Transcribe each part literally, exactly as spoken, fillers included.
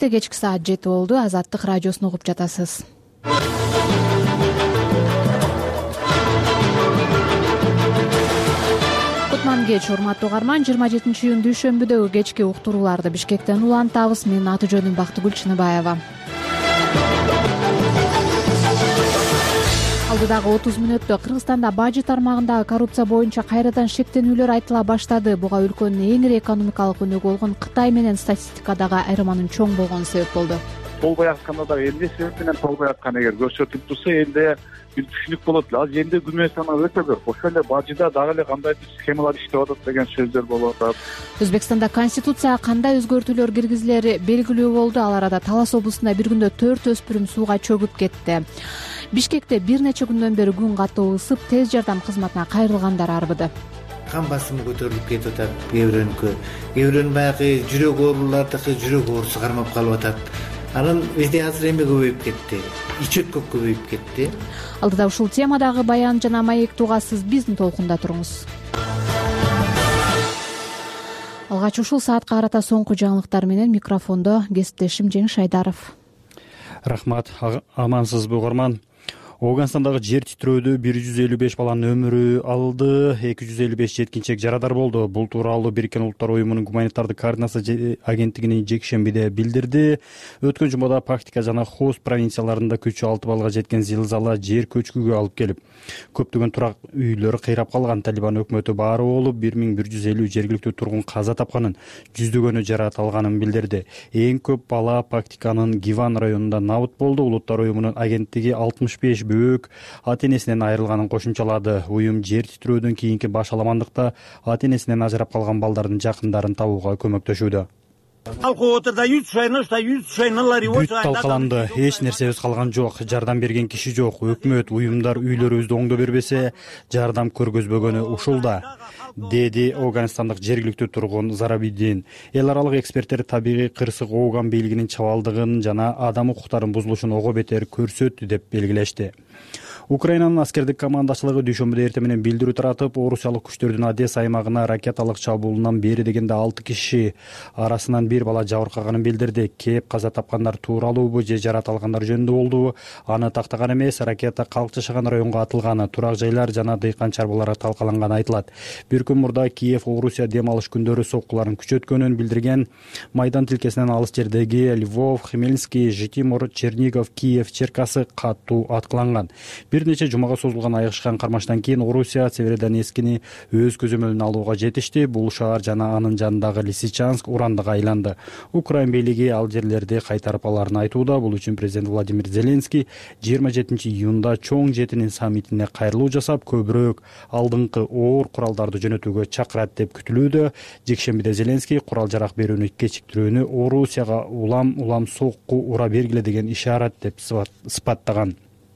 Кентте кечки саат жети болду. Азаттык радиосун угуп жатасыз. Кутман кеч, урматтуу угарман. жыйырма жетинчи июнь дүйшөмбүдөгү кечки уктурууларды Бишкектен улантабыз. Менин аты жөнүм Бактыгүл Чыныбаева. Алдыдагы отуз мүнөттө Кыргызстанда бажы тармагындагы коррупция боюнча кайрадан шектенүүлөр айтыла баштады. Буга өлкөнүн эң ири экономикалык өнөгү болгон Кытай менен статистикадагы айырманын чоң болгону себеп болду. Толбой атканда дагы эмне себеп менен толбой аткан эгер көрсөтүлүп турса, эле бир түшүнүк болот. Азыр энди күнөө саны өтө көп. Ошол эле бажыда дагы эле кандайдыр схемалар иштеп атат деген сөздөр болуп атат. Өзбекстанда конституцияга кандай өзгөртүүлөр киргизилери белгилүү болду. Ал арада Талас облусунда бир күндө төрт өспүрүм сууга чөгүп кетти. Бишкекте бир нече күндөн бери күн катуу ысып, тез жардам кызматына кайрылгандар арбыды. Кан басымы көтөрүлүп кетип атат кээ бирөөнүкү. Кээ бирөөнүн баягы жүрөк оорулардыкы жүрөк ооруусу кармап калып атат. Анан бизде азыр эме көбөйүп кетти. Ич өткөк көбөйүп кетти. Алдыда ушул темадагы баян жана маекти угасыз, биздин толкунда туруңуз. Алгач ушул саатка карата соңку жаңылыктар менен микрофондо кесиптешим Жеңиш Айдаров. Рахмат, амансызбы угарман? Ооганстандагы жер титрөөдө бир жүз элүү беш баланын өмүрү алды, эки жүз элүү беш жеткинчек жарадар болду. Бул тууралуу Бириккен Улуттар уюмунун гуманитардык координация агенттигинин жекшембиде билдирди. Өткөн жумада Пактика жана Хост провинцияларында күчү алты балга жеткен зилзала жер көчкүгө алып келип, көптөгөн турак үйлөр кыйрап калган. Талибан өкмөтү баары болуп бир миң бир жүз элүү жергиликтүү тургун каза тапканын, жүздөгөнү жаракат алганын билдирди. Эң көп бала Пактиканын Гиван районунда набыт болду. Улуттар уюмунун агенттиги алтымыш беш бөөк ата энесинен айрылганын кошумчалады. Уюм жер титрөөдөн кийинки баш аламандыкта ата энесинен ажырап калган балдардын жакындарын табууга көмөктөшүүдө. Бүт талкаланды, эч нерсебиз калган жок, жардам берген киши жок. Өкмөт, уюмдар үйлөрүбүздү оңдо бербесе, жардам көргөзбөгөнү ушул да, деди Ооганстандык жергиликтүү тургун Зарабиддин. Эл аралык эксперттер табигый кырсык Ооган бийлигинин чабалдыгын жана адам укуктарынын бузулушун ого бетер көрсөттү деп белгилешти. Украинанын аскердик командачылыгы дүйшөмбүдө эртең менен билдирүү таратып, орусиялык күчтөрдүн Одесса аймагына ракеталык чабуулунан бери дегенде алты киши, арасынан бир бала жабыркаганын билдирди. Кеп каза тапкандар тууралуубу же жаракат алгандар жөнүндө болдубу аны тактаган эмес. Ракета калк жашаган районго атылганы, турак жайлар жана дыйкан чарбаларга талкаланганы айтылат. Бир күн мурда Киев Орусия дем алыш күндөрү соккуларын күчөткөнүн билдирген. Майдан тилкесинен алыс жердеги Львов, Хмельницкий, Житомир, Чернигов, Киев, Черкасы катуу аткыланган. Бир нече жумага созулган айыгышкан кармаштан кийин Орусия Северодонецкини өз көзөмөлүнө алууга жетишти. Бул шаар жана анын жанындагы Лисичанск урандыга айланды. Украин бийлиги ал жерлерди кайтарып аларын айтууда. Бул үчүн президент Владимир Зеленский жыйырма жетинчи июнда чоң жетинин саммитине кайрылуу жасап, көбүрөөк алдыңкы оор куралдарды жөнөтүүгө чакырат деп күтүлүүдө. Жекшембиде Зеленский курал жарак берүүнү кечиктирүүнү Орусияга улам улам сокку ура бергиле деген ишарат деп сыпаттаган.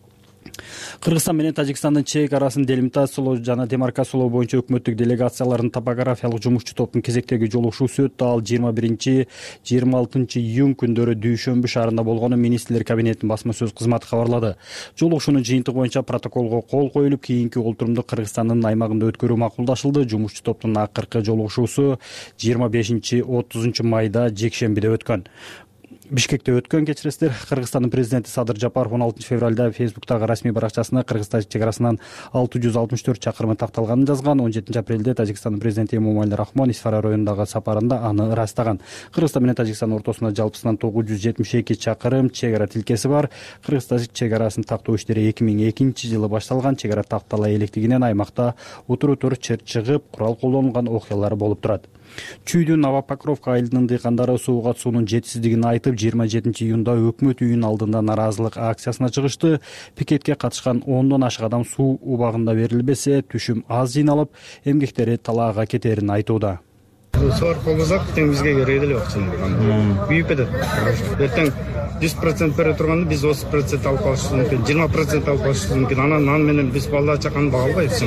Кыргызстан менен Тажикстандын чек арасын делимитациялоо жана демаркациялоо боюнча өкмөттүк делегациялардын топографиялык жумушчу топтун кезектеги жолугушуусу өттү. Ал жыйырма биринчи жыйырма алтынчы июнь күндөрү Дүйшөмбү шаарында болгону Министрлер кабинетинин басма сөз кызматы кабарлады. Жолугушуунун жыйынтыгы боюнча протоколго кол коюлуп, кийинки олтурумду Кыргызстандын аймагында өткөрүү макулдашылды. Жумушчу топтун акыркы жолугушуусу жыйырма бешинчи отузунчу майда жекшембиде өткөн. Бишкекте өткөн кечиресиздер. Кыргызстандын президенти Садыр Жапаров он алтынчы февралда Фейсбуктагы расмий баракчасына Кыргыз-Тажик чек арасынан алты жүз алтымыш төрт чакырымы такталганын жазган. он жетинчи апрелде Тажикстандын президенти Эмомали Рахмон Исфара районундагы сапарында аны ырастаган. Кыргызстан менен Тажикстандын ортосунда жалпысынан тогуз жүз жетимиш эки чакырым чек ара тилкеси бар. Кыргыз-Тажик чек арасын тактоо иштери эки миң экинчи жылы башталган. Чек ара тактала электигинен аймакта утур-утур чыгып, курал колдонулган окуялар болуп турат. Чүйдүн Новопокровка айылынын дыйкандары сууга суунун жетишсиздигин айтып, жыйырма жетинчи июнда өкмөт үйүнүн алдында нараазылык акциясына чыгышты. Пикетке катышкан ондон ашык адам суу убагында берилбесе, түшүм аз жыйналып, эмгектери талаага кетерин айтууда. Суу аркылуу тең бизге керек эле акчаны. Büyüp кетет. Эртең жүз процент бере турганды биз отуз процент алып калышыбыз мүмкүн, жыйырма процент алып калышыбыз мүмкүн. Анан аны менен биз балдар чаканы бага албайбыз.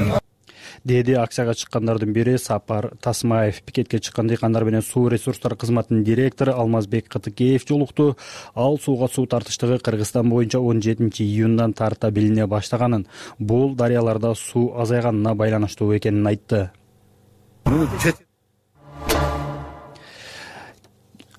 Деди акцияга чыккандардын бири Сапар Тасмаев. Пикетке чыккан дыйкандар менен суу ресурстары кызматынын директору Алмазбек Кытыкеев жолукту. Ал сууга суу тартыштыгы Кыргызстан боюнча он жетинчи июндан тарта билине баштаганын, бул дарыяларда суу азайганына байланыштуу экенин айтты.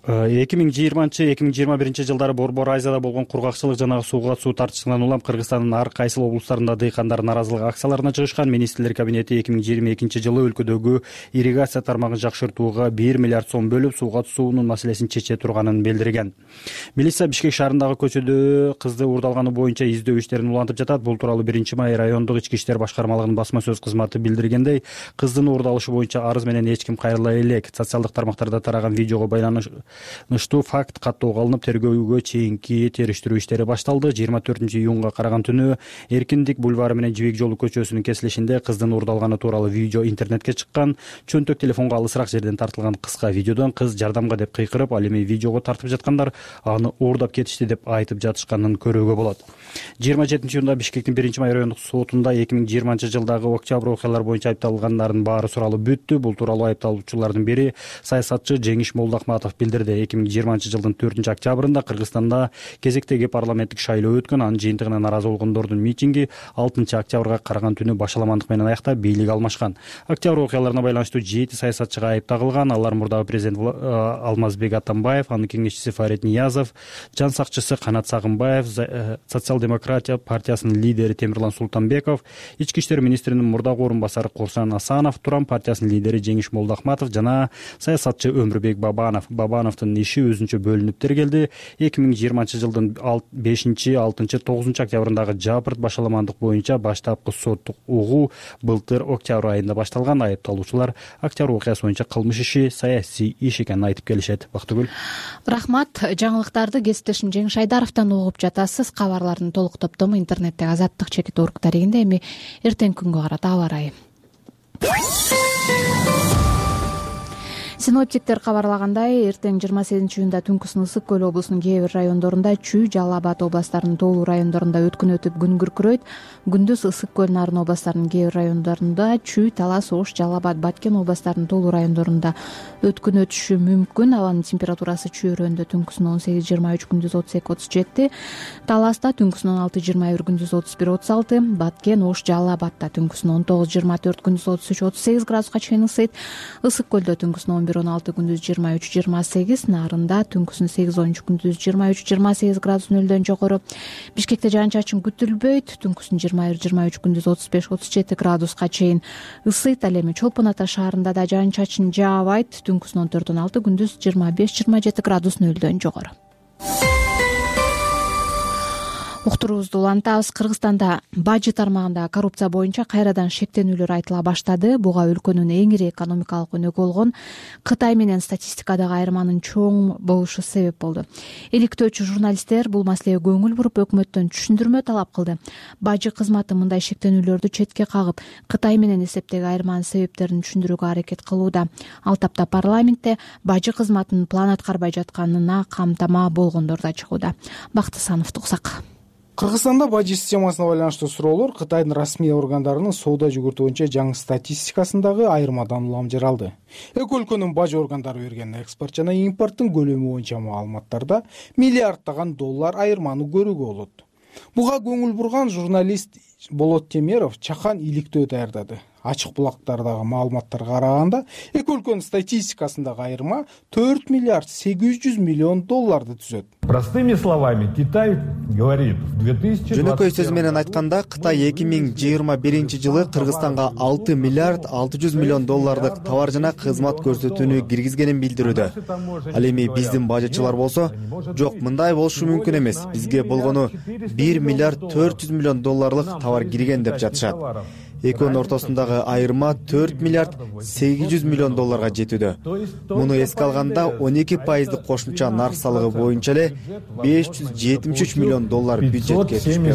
эки миң жыйырманчы эки миң жыйырма биринчи жылдары Борбор Айзада болгон кургакчылык жана сууга суу тартышынан улам Кыргызстандын ар кайсыл облустарында дыйкандар нааразылык акцияларына чыгышкан. Министрлер кабинети эки миң жыйырма экинчи жылы өлкөдөгү ирригация тармагын жакшыртууга бир миллиард сом бөлүп сууга суунун маселесин чече турганын билдирген. Милиция Бишкек шаарындагы көчөдө кызды уурдалганы боюнча издөө иштерин улантып жатат. Бул тууралуу биринчи май райондук ички иштер башкармалыгынын басма сөз кызматы билдиргендей, кыздын уурдалышы боюнча арыз менен эч ким кайрыла элек. Социалдык тармактарда тараган видеого байланыштуу факт каттоого алынып, тергөөгө чейинки териштирүү иштери башталды. жыйырма төртүнчү июнга караган түнү Эркиндик бульвары менен Жибек жолу көчөсүнүн кесилишинде кыздын уурдалганы тууралуу видео интернетке чыккан. Чөнтөк телефонго алысыраак жерден тартылган кыска видеодон кыз жардамга деп кыйкырып, ал эми видеого тартып жаткандар аны уурдап кетишти деп айтып жатышканын көрүүгө болот. жыйырма жетинчи июнда Бишкектин биринчи май райондук сотунда эки миң жыйырманчы жылдагы октябрь окуялар боюнча айыпталгандардын баары суралып бүттү. Бул тууралуу айыпталуучулардын бири саясатчы Жеңиш Молдахматов билдирди. эки миң жыйырманчы жылдын төртүнчү октябрында Кыргызстанда кезектеги парламенттик шайлоо өткөн. Анын жыйынтыгына нааразы болгондордун митинги алтынчы октябрга караган түнү башаламандык менен аяктап бийлик алмашкан. Октябрь окуяларына байланыштуу жети саясатчыга айып тагылган. Алар мурдагы президент Алмазбек Атамбаев, анын кеңешчиси Фарид Ниязов, жан сакчысы Канат Сагынбаев, Социал-демократия партиясынын лидери Темирлан Султанбеков, ички иштер министринин мурдагы орун басары Курсан Асанов, Туран партиясынын лидери Жеңиш Молдахматов жана саясатчы Өмүрбек Бабанов. Бабановдун иши өзүнчө бөлүнүп тергелди. эки миң жыйырманчы жылдын бешинчи, алтынчы, тогузунчу октябрындагы жапырт башаламандык боюнча баштапкы соттук угуу былтыр октябрь айында башталган. Айыпталуучулар октябрь окуясы боюнча кылмыш иши саясий иш экенин айтып келишет. Бактыгүл. Рахмат. Жаңылыктарды кесиптешим Жеңиш Айдаровдон угуп жатасыз. Кабарлардын толук топтому интернеттеги Азаттык чекит орг дарегинде. Эми эртең күнгө карата аба ырайы. Синоптиктер кабарлагандай, эртең жыйырма сегизинчи июнда түнкүсүн Ысык көл облусунун кээ бир райондорунда, Чүй, Жалал Абад областарынын тоолуу райондорунда өткүн өтүп күн күркүрөйт. Күндүз Ысык көл Нарын областарынын кээ бир райондорунда, Чүй, Талас, Ош, Жалал Абад, Баткен областарынын тоолуу райондорунда өткүн өтүшү мүмкүн. Абанын температурасы Чүй өрөөндө түнкүсүн он сегиз жыйырма үч, күндүз отуз эки отуз жети. Таласта түнкүсүн он алты жыйырма бир, күндүз отуз бир отуз алты. Баткен, Ош, Жалал Абадта түнкүсүн он тогуз жыйырма төрт, күндүз отуз үч отуз сегиз градуска чейин ысыйт. Ысык көлдө түнкүсүн он бир он алты, күндүз жыйырма үч жыйырма сегиз. Нарында түнкүсүн сегиз он үч, күндүз жыйырма үч жыйырма сегиз градус нөлдөн жогору. Бишкекте жаан-чачын күтүлбөйт. Түнкүсүн жыйырма бир жыйырма үч, күндүз отуз беш отуз жети градуска чейин ысыйт. Ал эми Чолпон Ата шаарында да жаан-чачын жаабайт. Түнкүсүн он төрт он алты, күндүз жыйырма беш жыйырма жети градус нөлдөн жогору. Уктуруубузду улантабыз. Кыргызстанда бажы тармагында коррупция боюнча кайрадан шектенүүлөр айтыла баштады. Буга өлкөнүн эң ири экономикалык өнөгү болгон Кытай менен статистикадагы айырманын чоң болушу себеп болду. Иликтөөчү журналисттер бул маселеге көңүл буруп, өкмөттөн түшүндүрмө талап кылды. Бажы кызматы мындай шектенүүлөрдү четке кагып, Кытай менен эсептеги айырманын себептерин түшүндүрүүгө аракет кылууда. Ал тапта парламентте бажы кызматынын план аткарбай жатканына камтама болгондор да чыгууда. Бактысановду уксак. Кыргызстанда бажы системасына байланыштуу суроолор Кытайдын расмий органдарынын соода жүгүртүү боюнча жаңы статистикасындагы айырмадан улам жаралды. Эки өлкөнүн бажы органдары берген экспорт жана импорттун көлөмү боюнча маалыматтарда миллиарддаган доллар айырманы көрүүгө болот. Буга көңүл бурган журналист Болот Темиров чакан иликтөө даярдады. Ачык булактардагы маалыматтарга караганда, эки өлкөнүн статистикасындагы айырма төрт миллиард сегиз жүз миллион долларды түзөт. Простыми словами, Китай говорит, в две тысячи двадцать Жөнөкөй сөз менен айтканда, Кытай эки миң жыйырма биринчи жылы Кыргызстанга алты миллиард алты жүз миллион доллардык товар жана кызмат көрсөтүүнү киргизгенин билдирүүдө. Ал эми биздин бажычылар болсо, жок, мындай болушу мүмкүн эмес. Бизге болгону бир миллиард төрт жүз миллион долларлык товар кирген деп жатышат. Экөөнүн ортосундагы айырма төрт миллиард сегиз жүз миллион долларга жетүүдө. Муну эске алганда он эки пайыздык кошумча нарк салыгы боюнча эле беш жүз жетимиш үч миллион доллар бюджетке түшпөй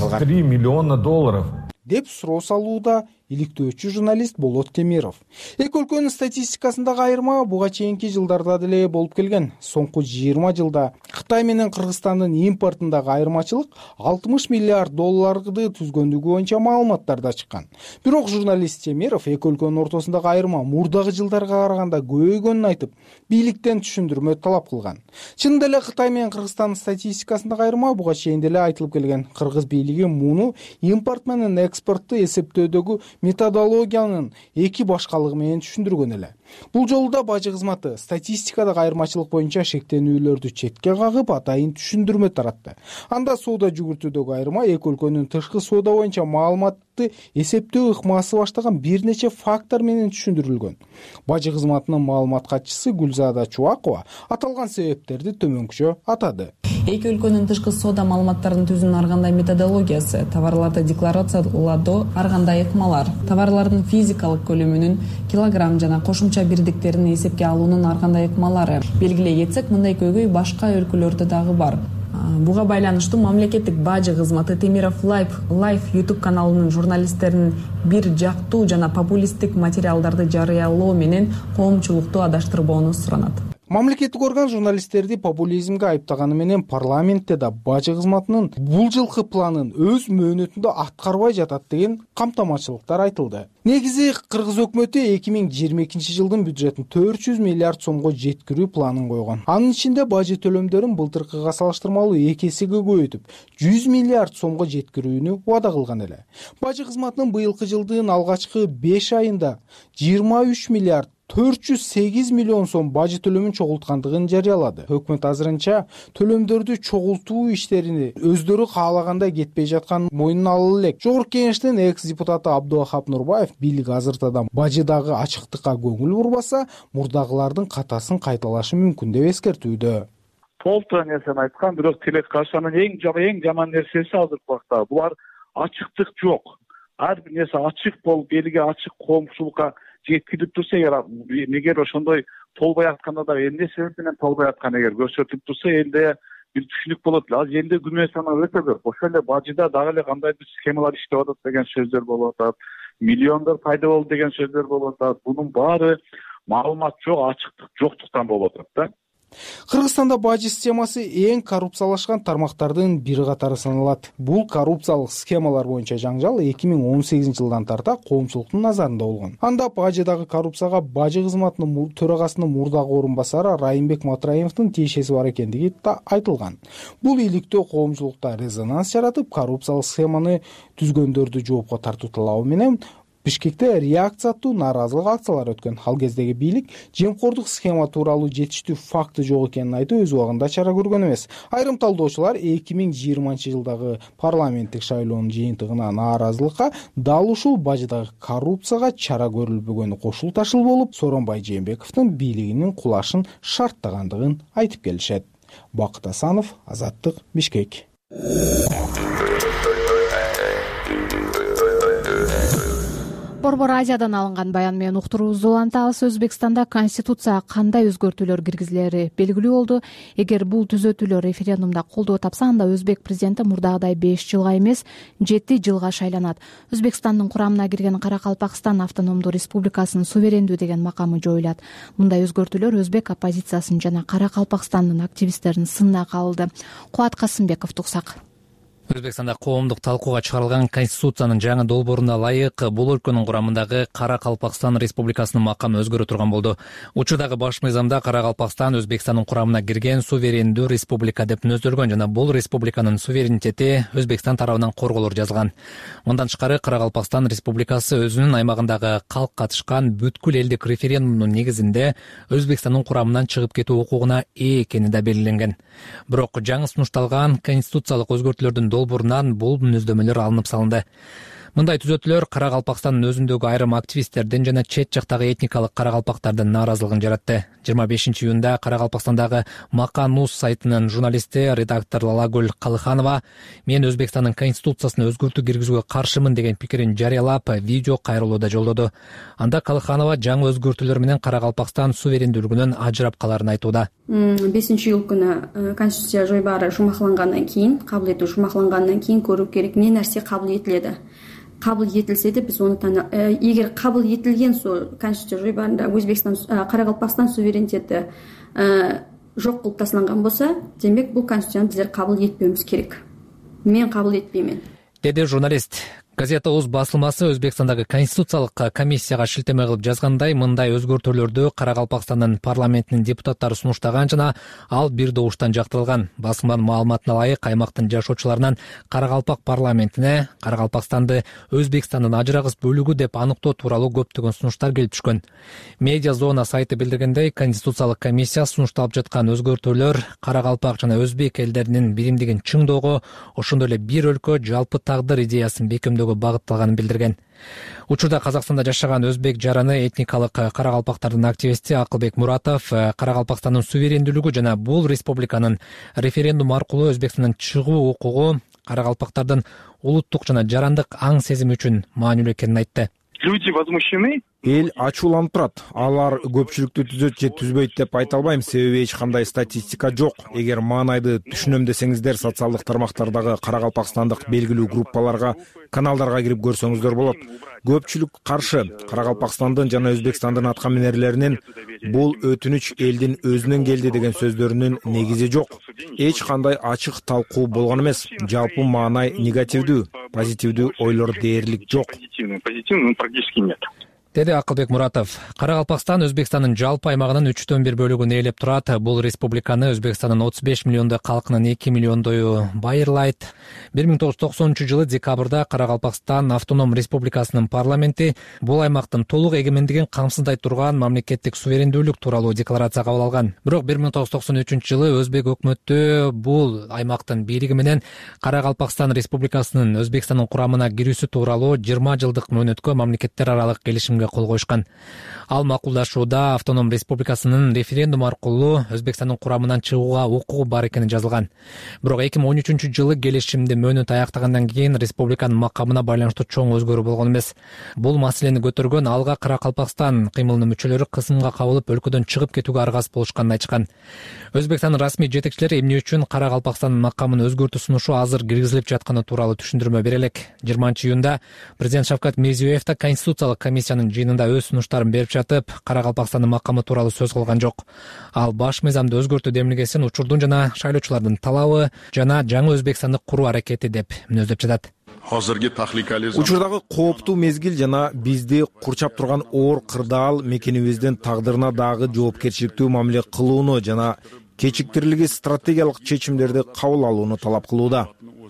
калган деп суроо салууда иликтөөчү журналист Болот Темиров. Эки өлкөнүн статистикасындагы айырма буга чейинки жылдарда деле болуп келген. Соңку жыйырма жылда Кытай менен Кыргызстандын импортундагы айырмачылык алтымыш миллиард долларды түзгөндүгү боюнча маалыматтарда чыккан. Бирок журналист Темиров эки өлкөнүн ортосундагы айырма мурдагы жылдарга караганда көбөйгөнүн айтып, бийликтен түшүндүрмө талап кылган. Чындап эле Кытай менен Кыргызстандын статистикасындагы айырма буга чейин деле айтылып келген. Кыргыз бийлиги муну импорт менен экспортту эсептөөдөгү методологиянын эки башкалыгы менен түшүндүргөн эле. Бул жолу да бажы кызматы статистикадагы айырмачылык боюнча шектенүүлөрдү четке кагып, атайын түшүндүрмө таратты. Анда соода жүгүртүүдөгү айырма эки өлкөнүн тышкы соода боюнча маалыматты эсептөө ыкмасы баштаган бир нече фактор менен түшүндүрүлгөн. Бажы кызматынын маалымат катчысы Гүлзада Чубакова аталган себептерди төмөнкүчө атады. Эки өлкөнүн тышкы соода маалыматтарын түзүүнүн ар кандай методологиясы, товарларды декларациялоодо ар кандай ыкмалар, товарлардын физикалык көлөмүнүн килограмм жана кошумча бирдиктерин эсепке алуунун ар кандай ыкмалары белгилей кетсек, мындай көйгөй башка өлкөлөрдө дагы бар. Буга байланыштуу мамлекеттик бажы кызматы Темиров Лайф YouTube каналынын журналисттеринин бир жактуу жана популисттик материалдарды жарыялоо менен коомчулукту адаштырбоону суранат. Мамлекеттик орган журналисттерди популизмге айыптаганы менен парламентте да бажы кызматынын бул жылкы планын өз мөөнөтүндө аткарбай жатат деген камтамашылыктар айтылды. Негизи Кыргыз өкмөтү эки миң жыйырма экинчи жылдын бюджетин төрт жүз миллиард сомго жеткирүү планын койгон. Анын ичинде бажы төлөмдөрүн былтыркыга салыштырмалуу эки эсеге көбөйтүп, жүз миллиард сомго жеткирүүнү убада кылган эле. Бажы кызматынын быйылкы жылдын алгачкы беш айында жыйырма үч миллиард төрт жүз сегиз миллион сом бажы төлөмүн чогулткандыгын жарыялады. Өкмөт азырынча төлөмдөрдү чогултуу иштерини өздөрү каалагандай кетпей жатканын мойнуна ала элек. Жогорку Кеңештин экс-депутаты Абдувахап Нурбаев бийлик азыртадан бажыдагы ачыктыкка көңүл бурбаса, мурдагылардын катасын кайталашы мүмкүн деп эскертүүдө. Толтура нерсени айткан, бирок телекашанын эң эң жаман нерсеси азыркы убакта булар ачыктык жок. Ар бир нерсе ачык болуп, элге ачык, коомчулукка жеткирип турса, эгер ошондой толбой атканда да эмне себеп менен толбой аткан эгер көрсөтүлүп турса, элде бир түшүнүк болот. Азыр элде күмө санаа өтө көп. Ошол эле бажыда дагы эле кандайдыр схемалар иштеп атат деген сөздөр болуп атат. Миллиондор пайда болду деген сөздөр болуп атат. Бунун баары маалымат жок, ачыктык жоктуктан болуп атат да. Кыргызстанда бажы системасы эң коррупциялашкан тармактардын бири катары саналат. Бул коррупциялык схемалар боюнча жаңжал эки миң он сегизинчи жылдан тарта коомчулуктун назарында болгон. Анда бажыдагы коррупцияга бажы кызматынын төрагасынын мурдагы орун басары Райымбек Матраимовдун тиешеси бар экендиги да айтылган. Бул иликтөө коомчулукта резонанс жаратып, коррупциялык схеманы түзгөндөрдү жоопко тартуу талабы менен Бишкекте реакция аттуу нааразылык акциялары өткөн. Ал кездеги бийлик жемкордук схема тууралуу жетиштүү факты жок экенин айтып, өз убагында чара көргөн эмес. Айрым талдоочулар эки миң жыйырманчы жылдагы парламенттик шайлоонун жыйынтыгына нааразылыкка дал ушул бажыдагы коррупцияга чара көрүлбөгөнү кошул ташыл болуп, Сооронбай Жээнбековдун бийлигинин кулашын шарттагандыгын айтып келишет. Бакыт Асанов, Азаттык, Бишкек. Борбор Азиядан алынган баян менен уктуруубузду улантабыз. Өзбекстанда конституцияга кандай өзгөртүүлөр киргизилери белгилүү болду. Эгер бул түзөтүүлөр референдумда колдоо тапса, анда өзбек президенти мурдагыдай беш жылга эмес, жети жылга шайланат. Өзбекстандын курамына кирген Каракалпакстан автономдуу республикасынын суверендүү деген макамы жоюлат. Мындай өзгөртүүлөр өзбек оппозициясынын жана Каракалпакстандын активисттеринин сынына калды. Кубат Касымбеков туксак. Өзбекстанда коомдук талкууга чыгарылган конституциянын жаңы долбооруна ылайык бул өлкөнүн курамындагы Каракалпакстан республикасынын макамы өзгөрө турган болду. Учурдагы баш мыйзамда Каракалпакстан Өзбекстандын курамына кирген суверендүү республика деп түзөлгөн жана бул республиканын суверенитети Өзбекстан тарабынан корголор жазылган. Мындан тышкары Каракалпакстан республикасы өзүнүн аймагындагы калк катышкан бүткүл элдик референдумдун негизинде Өзбекстандын курамынан чыгып кетүү укугуна ээ экени да белгиленген. Бирок жаңы сунушталган конституциялык өзгөртүүлөрдүн долбоорунан бул мүнөздөмөлөр алынып салынды. Мындай түзөтүүлөр Каракалпакстандын өзүндөгү айрым активисттердин жана чет жактагы этникалык каракалпактардын нааразылыгын жаратты. жыйырма бешинчи июнда Каракалпакстандагы Мака Нус сайтынын журналисти, редактор Лалагүл Калыханова мен Өзбекстандын конституциясына өзгөртүү киргизүүгө каршымын деген пикирин жарыялап, видео кайрылууда жолдоду. Анда Калыханова жаңы өзгөртүүлөр менен Каракалпакстан суверендүүлүгүнөн ажырап каларын айтууда. бешинчи июль күнү конституция жойбаары жумаклангандан кийин, кабыл этүү жумаклангандан кийин көрүү керек эмне нерсе кабыл этиледи. Кабыл етилсе де біз оны тана егер кабыл етилген сол конституция жойбарында Өзбекстан Каракалпакстан суверенитети жок кылып ташланган болса, демек бул конституцияны биздер кабыл этпеуибиз керек. Мен кабыл этпеймин, деди журналист. Газета Оз басылмасы Өзбекстандагы Конституциялык комиссияга шилтеме кылып жазгандай, мындай өзгөртүүлөрдү Каракалпакстандын парламентинин депутаттары сунуштаган жана ал бир добуштан жактырылган. Басылманын маалыматына ылайык, аймактын жашоочуларынан Каракалпак парламентине Каракалпакстанды Өзбекстандын ажырагыс бөлүгү деп аныктоо тууралуу көптөгөн сунуштар келип түшкөн. Медиа зона сайты билдиргендей, Конституциялык комиссия сунушталып жаткан өзгөртүүлөр Каракалпак жана Өзбек элдеринин биримдигин чыңдоого, ошондой эле бир өлкө жалпы тагдыр идеясын бекемдөөгө багытталганын билдирген. Учурда Казакстанда жашаган өзбек жараны этникалык каракалпактардын активисти Акылбек Муратов Каракалпакстандын суверендүүлүгү жана бул республиканын референдум аркылуу Өзбекстандан чыгуу укугу каракалпактардын улуттук жана жарандык аң сезими үчүн маанилүү экенин айтты. Люди возмущены. Эл ачууланып турат. Алар көпчүлүктү түзөт же түзбөйт деп айта албайм, себеби эч кандай статистика жок. Эгер маанайды түшүнөм десеңиздер, социалдык тармактардагы каракалпакстандык белгилүү группаларга, каналдарга кирип көрсөңүздөр болот. Көпчүлүк каршы. Каракалпакстандын жана Өзбекстандын аткаминерлеринин бул өтүнүч элдин өзүнөн келди деген сөздөрүнүн негизи жок. Эч кандай ачык талкуу болгон эмес. Жалпы маанай негативдүү, позитивдүү ойлор дээрлик жок. Позитивный практически нет. Деди Акылбек Муратов. Каракалпакстан Өзбекстандын жалпы аймагынын үчтөн бир бөлүгүн ээлеп турат. Бул республиканы Өзбекстандын отуз беш миллиондой калкынын эки миллиондою байырлайт. бир миң тогуз жүз токсонунчу жылы декабрда Каракалпакстан автоном республикасынын парламенти бул аймактын толук эгемендигин камсыздай турган мамлекеттик суверендүүлүк тууралуу декларация кабыл алган. Бирок бир миң тогуз жүз токсон үчүнчү жылы Өзбек өкмөтү бул аймактын бийлиги менен Каракалпакстан республикасынын Өзбекстандын курамына кирүүсү тууралуу жыйырма жылдык мөөнөткө мамлекеттер аралык келишимге кол коюшкан. Ал макулдашууда автоном республикасынын референдум аркылуу Өзбекстандын курамынан чыгууга укугу бар экени жазылган. Бирок эки миң он үчүнчү жылы келишимди мөөнөт аяктагандан кийин республиканын макамына байланыштуу чоң өзгөрүү болгон эмес. Бул маселени көтөргөн Алга Каракалпакстан кыймылынын мүчөлөрү кысымга кабылып өлкөдөн чыгып кетүүгө аргасыз болушканын айтышкан. Өзбекстандын расмий жетекчилери эмне үчүн Каракалпакстандын макамын өзгөртүү сунушу азыр киргизилип жатканы тууралуу түшүндүрмө бере элек. жыйырманчы июнда президент Шавкат Мирзиёев да Конституциялык комиссиянын жыйынында өз сунуштарын берип жатып, Каракалпакстандын макамы тууралуу сөз кылган жок. Ал баш мыйзамды өзгөртүү демилгесин учурдун жана шайлоочулардын талабы жана жаңы Өзбекстанды куруу аракети деп мүнөздөп жатат. Учурдагы кооптуу мезгил жана бизди курчап турган оор кырдаал мекенибиздин тагдырына дагы жоопкерчиликтүү мамиле кылууну жана кечиктирилги стратегиялык чечимдерди кабыл алууну талап кылууда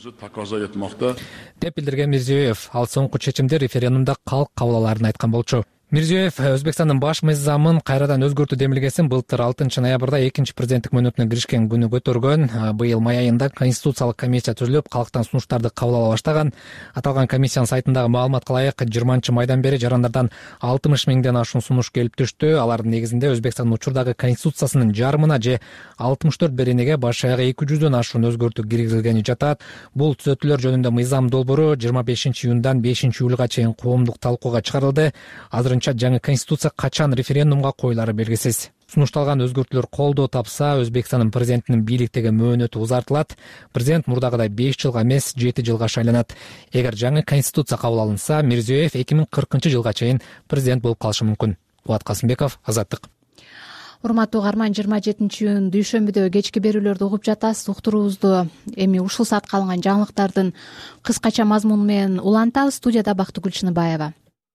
деп билдирген Мирзиёев. Ал соңку чечимди референдумда калк кабыл алаарын айткан болчу. Мирзиёев Өзбекстандын баш мыйзамын кайрадан өзгөртүү демилгесин былтыр алтынчы ноябрда экинчи президенттик мөөнөтүнө киришкен күнү көтөргөн. Быйыл май айында Конституциялык комиссия түзүлүп, калктан сунуштарды кабыл ала баштаган. Аталган комиссиянын сайтындагы маалыматка ылайык, жыйырманчы майдан бери жарандардан алтымыш миңден ашуун сунуш келип түштү. Алардын негизинде Өзбекстандын учурдагы конституциясынын жарымына же алтымыш төрт беренеге баш аягы эки жүздөн ашуун өзгөртүү киргизилгени жатат. Бул түзөтүүлөр жөнүндө мыйзам долбоору жыйырма бешинчи июндан бешинчи июлга чейин коомдук талкууга чыгарылды. Азырынча жаңы конституция качан референдумга коюлары белгисиз. Сунушталган өзгөртүүлөр колдоо тапса, Өзбекстандын президентинин бийликтеги мөөнөтү узартылат. Президент мурдагыдай беш жылга эмес, жети жылга шайланат. Эгер жаңы конституция кабыл алынса, Мирзиёев эки миң кыркынчы жылга чейин президент болуп калышы мүмкүн. Кубат Касымбеков, Азаттык. Урматтуу угарман, жыйырма жетинчи июнь дүйшөмбүдө кечки берүүлөрдү угуп жатасыз. Уктуруубузду эми ушул саатка алынган жаңылыктардын кыскача мазмуну менен улантабыз. Студияда Бактыгүл Чыныбаева.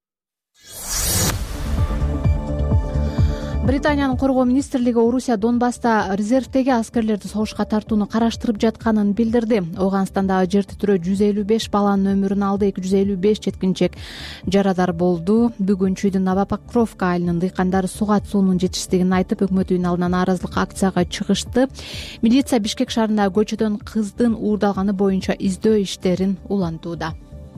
Британиянын коргоо министрлиги Орусия Донбасста резервдеги аскерлерди согушка тартууну караштырып жатканын билдирди. Ооганстандагы жер титирөө жүз элүү беш баланын өмүрүн алды, эки жүз элүү беш жеткинчек жарадар болду. Бүгүн Чүйдүн Новопокровка айылынын дыйкандары сугат суунун жетишсиздигин айтып, өкмөт үйүнүн алдына нааразылык акцияга чыгышты. Милиция Бишкек шаарындагы көчөдөн кыздын уурдалганы боюнча издөө иштерин улантууда.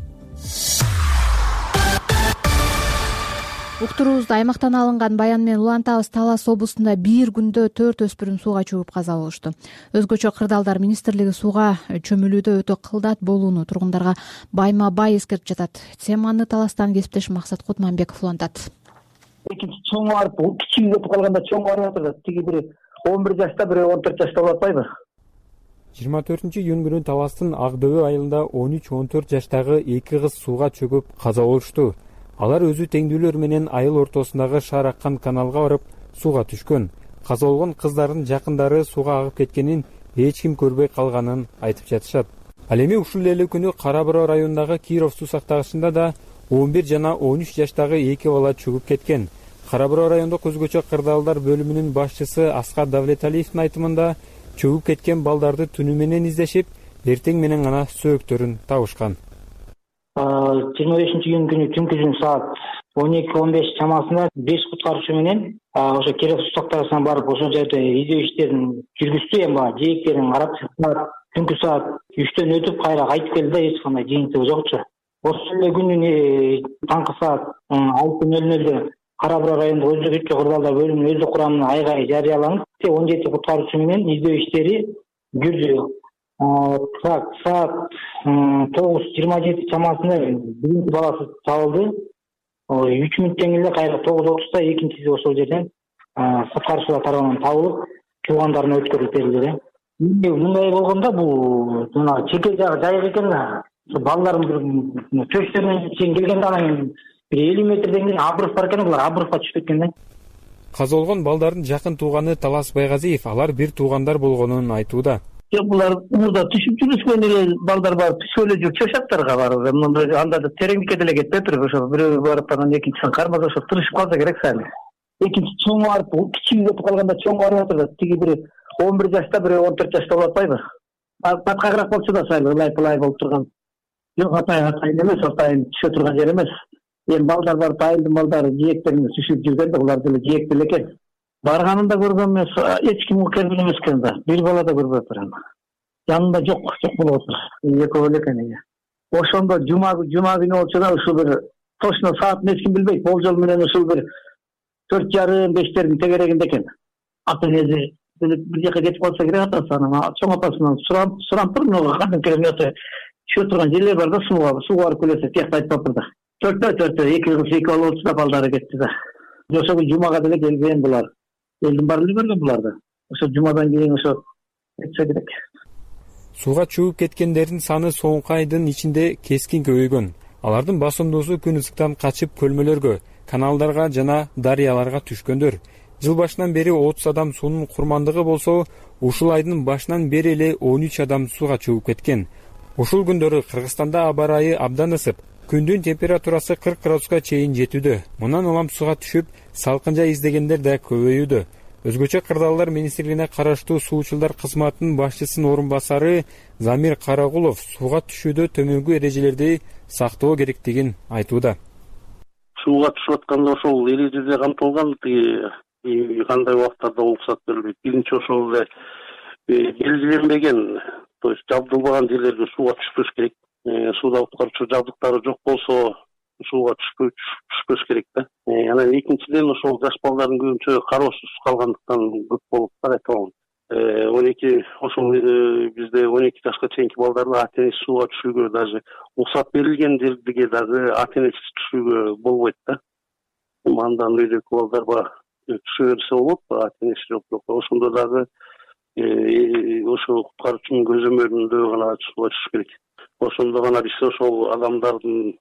Уктуруубузду аймактан алынган баян менен улантабыз. Талас облусунда бир күндө төрт өспүрүм сууга чөгүп каза болушту. Өзгөчө Кырдаалдар министрлиги сууга чөмүлүүдө өтө кылдат болууну тургундарга байма бай эскертип жатат. Теманы Таластан кесиптешим Максат Кутманбеков улантат. Экинчи чоң барып, кичиги кетип калганда чоң барып атат. Тиги бири он бир жашта, бири он төрт жашта болуп атпайбы? жыйырма төртүнчү июнь күнү Таластын Ак Дөбө айылында он үч он төрт жаштагы эки кыз сууга чөгүп каза болушту. Алар өзү теңдүүлөр менен айыл ортосундагы шаар аккан каналга барып сууга түшкөн. Каза болгон кыздардын жакындары сууга агып кеткенин эч ким көрбөй калганын айтып жатышат. Ал эми ушул эле күнү Кара Буруу районундагы Киров суу сактагычында да он бир жана он үч жаштагы эки бала чөгүп кеткен. Кара Буруу райондук өзгөчө кырдаалдар бөлүмүнүн башчысы Аскар Давлеталиевдин айтымында чөгүп кеткен балдарды түнү менен издешип, эртең менен гана сөөктөрүн табышкан. жыйырма бешинчи июнь күнү түнкүсүн саат он эки он беш чамасында беш куткаруучу менен ошо Киров суу сактагычына барып ошол жерде издөө иштерин жүргүздү. Эми баягы жээктерин карап, түнкү саат үчтөн өтүп кайра кайтып келди да, эч кандай жыйынтыгы жокчу. Ошол эле күнү таңкы саат алты нөл нөлдө Кара Буруу райондук өзгөчө кырдаалдар бөлүмүнүн өздүк курамына айгай жарыяланып, он жети куткаруучу менен издөө иштери жүрдү. Саат тогуз жыйырма жети чамасында биринчи баласы табылды. үч мүнөттөн кийин кайра тогуз отузда экинчиси ошол жерден куткаруучулар тарабынан табылып, туугандарына өткөрүлүп берилди. Мындай болгондо бул жана чеке жагы жайык экен да. Балдардын төштөрүнө чейин келгенде анан бир элүү метрден кийин абрыв бар экен, булар абрывга түшүп кеткен да. Каза болгон балдардын жакын тууганы Талас Байгазиев алар бир туугандар болгонун айтууда. Жок, булар мурда түшүп жүрүшкөн эле балдар бар, түшүп эле жүрүп чочактарга барып, анда да тереңдикке деле кетпей туруп, ошо бирөө барып анан экинчисин кармаса ошо тырышып калса керек сали. Экинчи чоң барып, кичиги кетип калганда чоң барып атыр да, тиги бири он бир жашта, бирөө он төрт жашта болуп атпайбы? Баткагыраак болчу да сали, ылай-пылай болуп турган. Жок, атайын атайын эмес, атайын түшө турган жер эмес. Эми балдар барып, айылдын балдары жээктерине түшүп жүргөн да, булар деле жээк деле экен. Барганында көргөн эмес, эч ким келген эмес экен да. Бир бала да көрбөй атыр. Янында жок, жок болуп атыр. Экөө эле экен. Ошондо жума жума күнү болчу да, ушул бир точно саатын эч ким билбейт. Болжол менен ушул бир төрт жарым бештердин тегерегинде экен. Ата-энеси бир жака кетип калса керек, атасы анан чоң апасынан сурап сурап туруп, мына кандай керемет түшө турган жерлер бар да, сууга, сууга барып келсе, тиякта айтып атыр да. Төртөө төртөө эки кыз эки бала болчу да, балдары кетти да. Ошол жумага деле келген булар. Элдин баары эле көргөн буларды. Ошо жумадан кийин ошо кетсе керек. Сууга чөгүп кеткендердин саны соңку айдын ичинде кескин көбөйгөн. Алардын басымдуусу күн ысыктан качып көлмөлөргө, каналдарга жана дарыяларга түшкөндөр. Жыл башынан бери отуз адам суунун курмандыгы болсо, ушул айдын башынан бери эле он үч адам сууга чөгүп кеткен. Ушул күндөрү Кыргызстанда аба ырайы абдан ысып, күндүн температурасы кырк градуска чейин жетүүдө. Мундан улам сууга түшүп, салкын жай издегендер да көбөйүүдө. Өзгөчө кырдаалдар министрлигине караштуу суучулдар кызматынын башчысынын орун басары Замир Карагулов сууга түшүүдө төмөнгү эрежелерди сактоо керектигин айтууда. Сууга түшүп атканда ошол эрежеде камтылган, кандай убактарда уруксат берилбейт. Биринчи ошол эле белгиленбеген, то есть жабдылбаган жерлерге сууга түшпөш керек. Сууда куткаруучу жабдыктары жок болсо, сууга түшпөй түшпөш керек да. Анан экинчиден ошол жаш балдардын көбүнчө кароосуз калгандыктан көп болуп калат. он эки ошол бизде он эки жашка чейинки балдардын ата-энеси сууга түшүүгө даже уруксат берилген жерге дагы ата-энеси түшүүгө болбойт да. Андан үйдөгү балдар баягы түшө берсе болот, ата-энеси жок жок. Ошондо дагы ошол куткаруучунун көзөмөлүндө гана сууга түшүш керек. Ошондо гана биз ошол адамдардын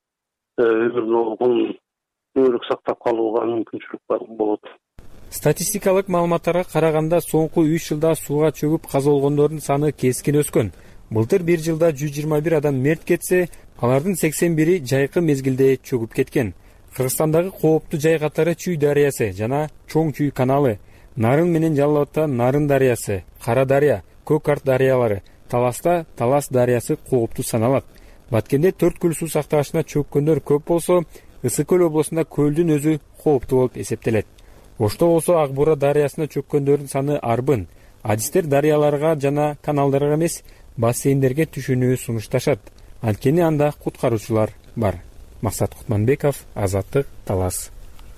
өмүрүн көбүрөөк сактап калууга мүмкүнчүлүк бар болот. Статистикалык маалыматтарга караганда соңку үч жылда сууга чөгүп каза болгондордун саны кескин өскөн. Былтыр бир жылда жүз жыйырма бир адам мерт кетсе, алардын сексен бири жайкы мезгилде чөгүп кеткен. Кыргызстандагы кооптуу жай катары Чүй дарыясы жана Чоң Чүй каналы, Нарын менен Жалал Абадта Нарын дарыясы, Кара дарыя, Көк Арт дарыялары, Таласта Талас дарыясы кооптуу саналат. Баткенде төрт көл суу сактагычына чөккөндөр көп болсо, Ысык көл облусунда көлдүн өзү кооптуу болуп эсептелет. Ошто болсо Ак Бура дарыясына чөккөндөрдүн саны арбын. Адистер дарыяларга жана каналдарга эмес, бассейндерге түшүүнү сунушташат. Анткени анда куткаруучулар бар. Максат Кутманбеков, Азаттык, Талас.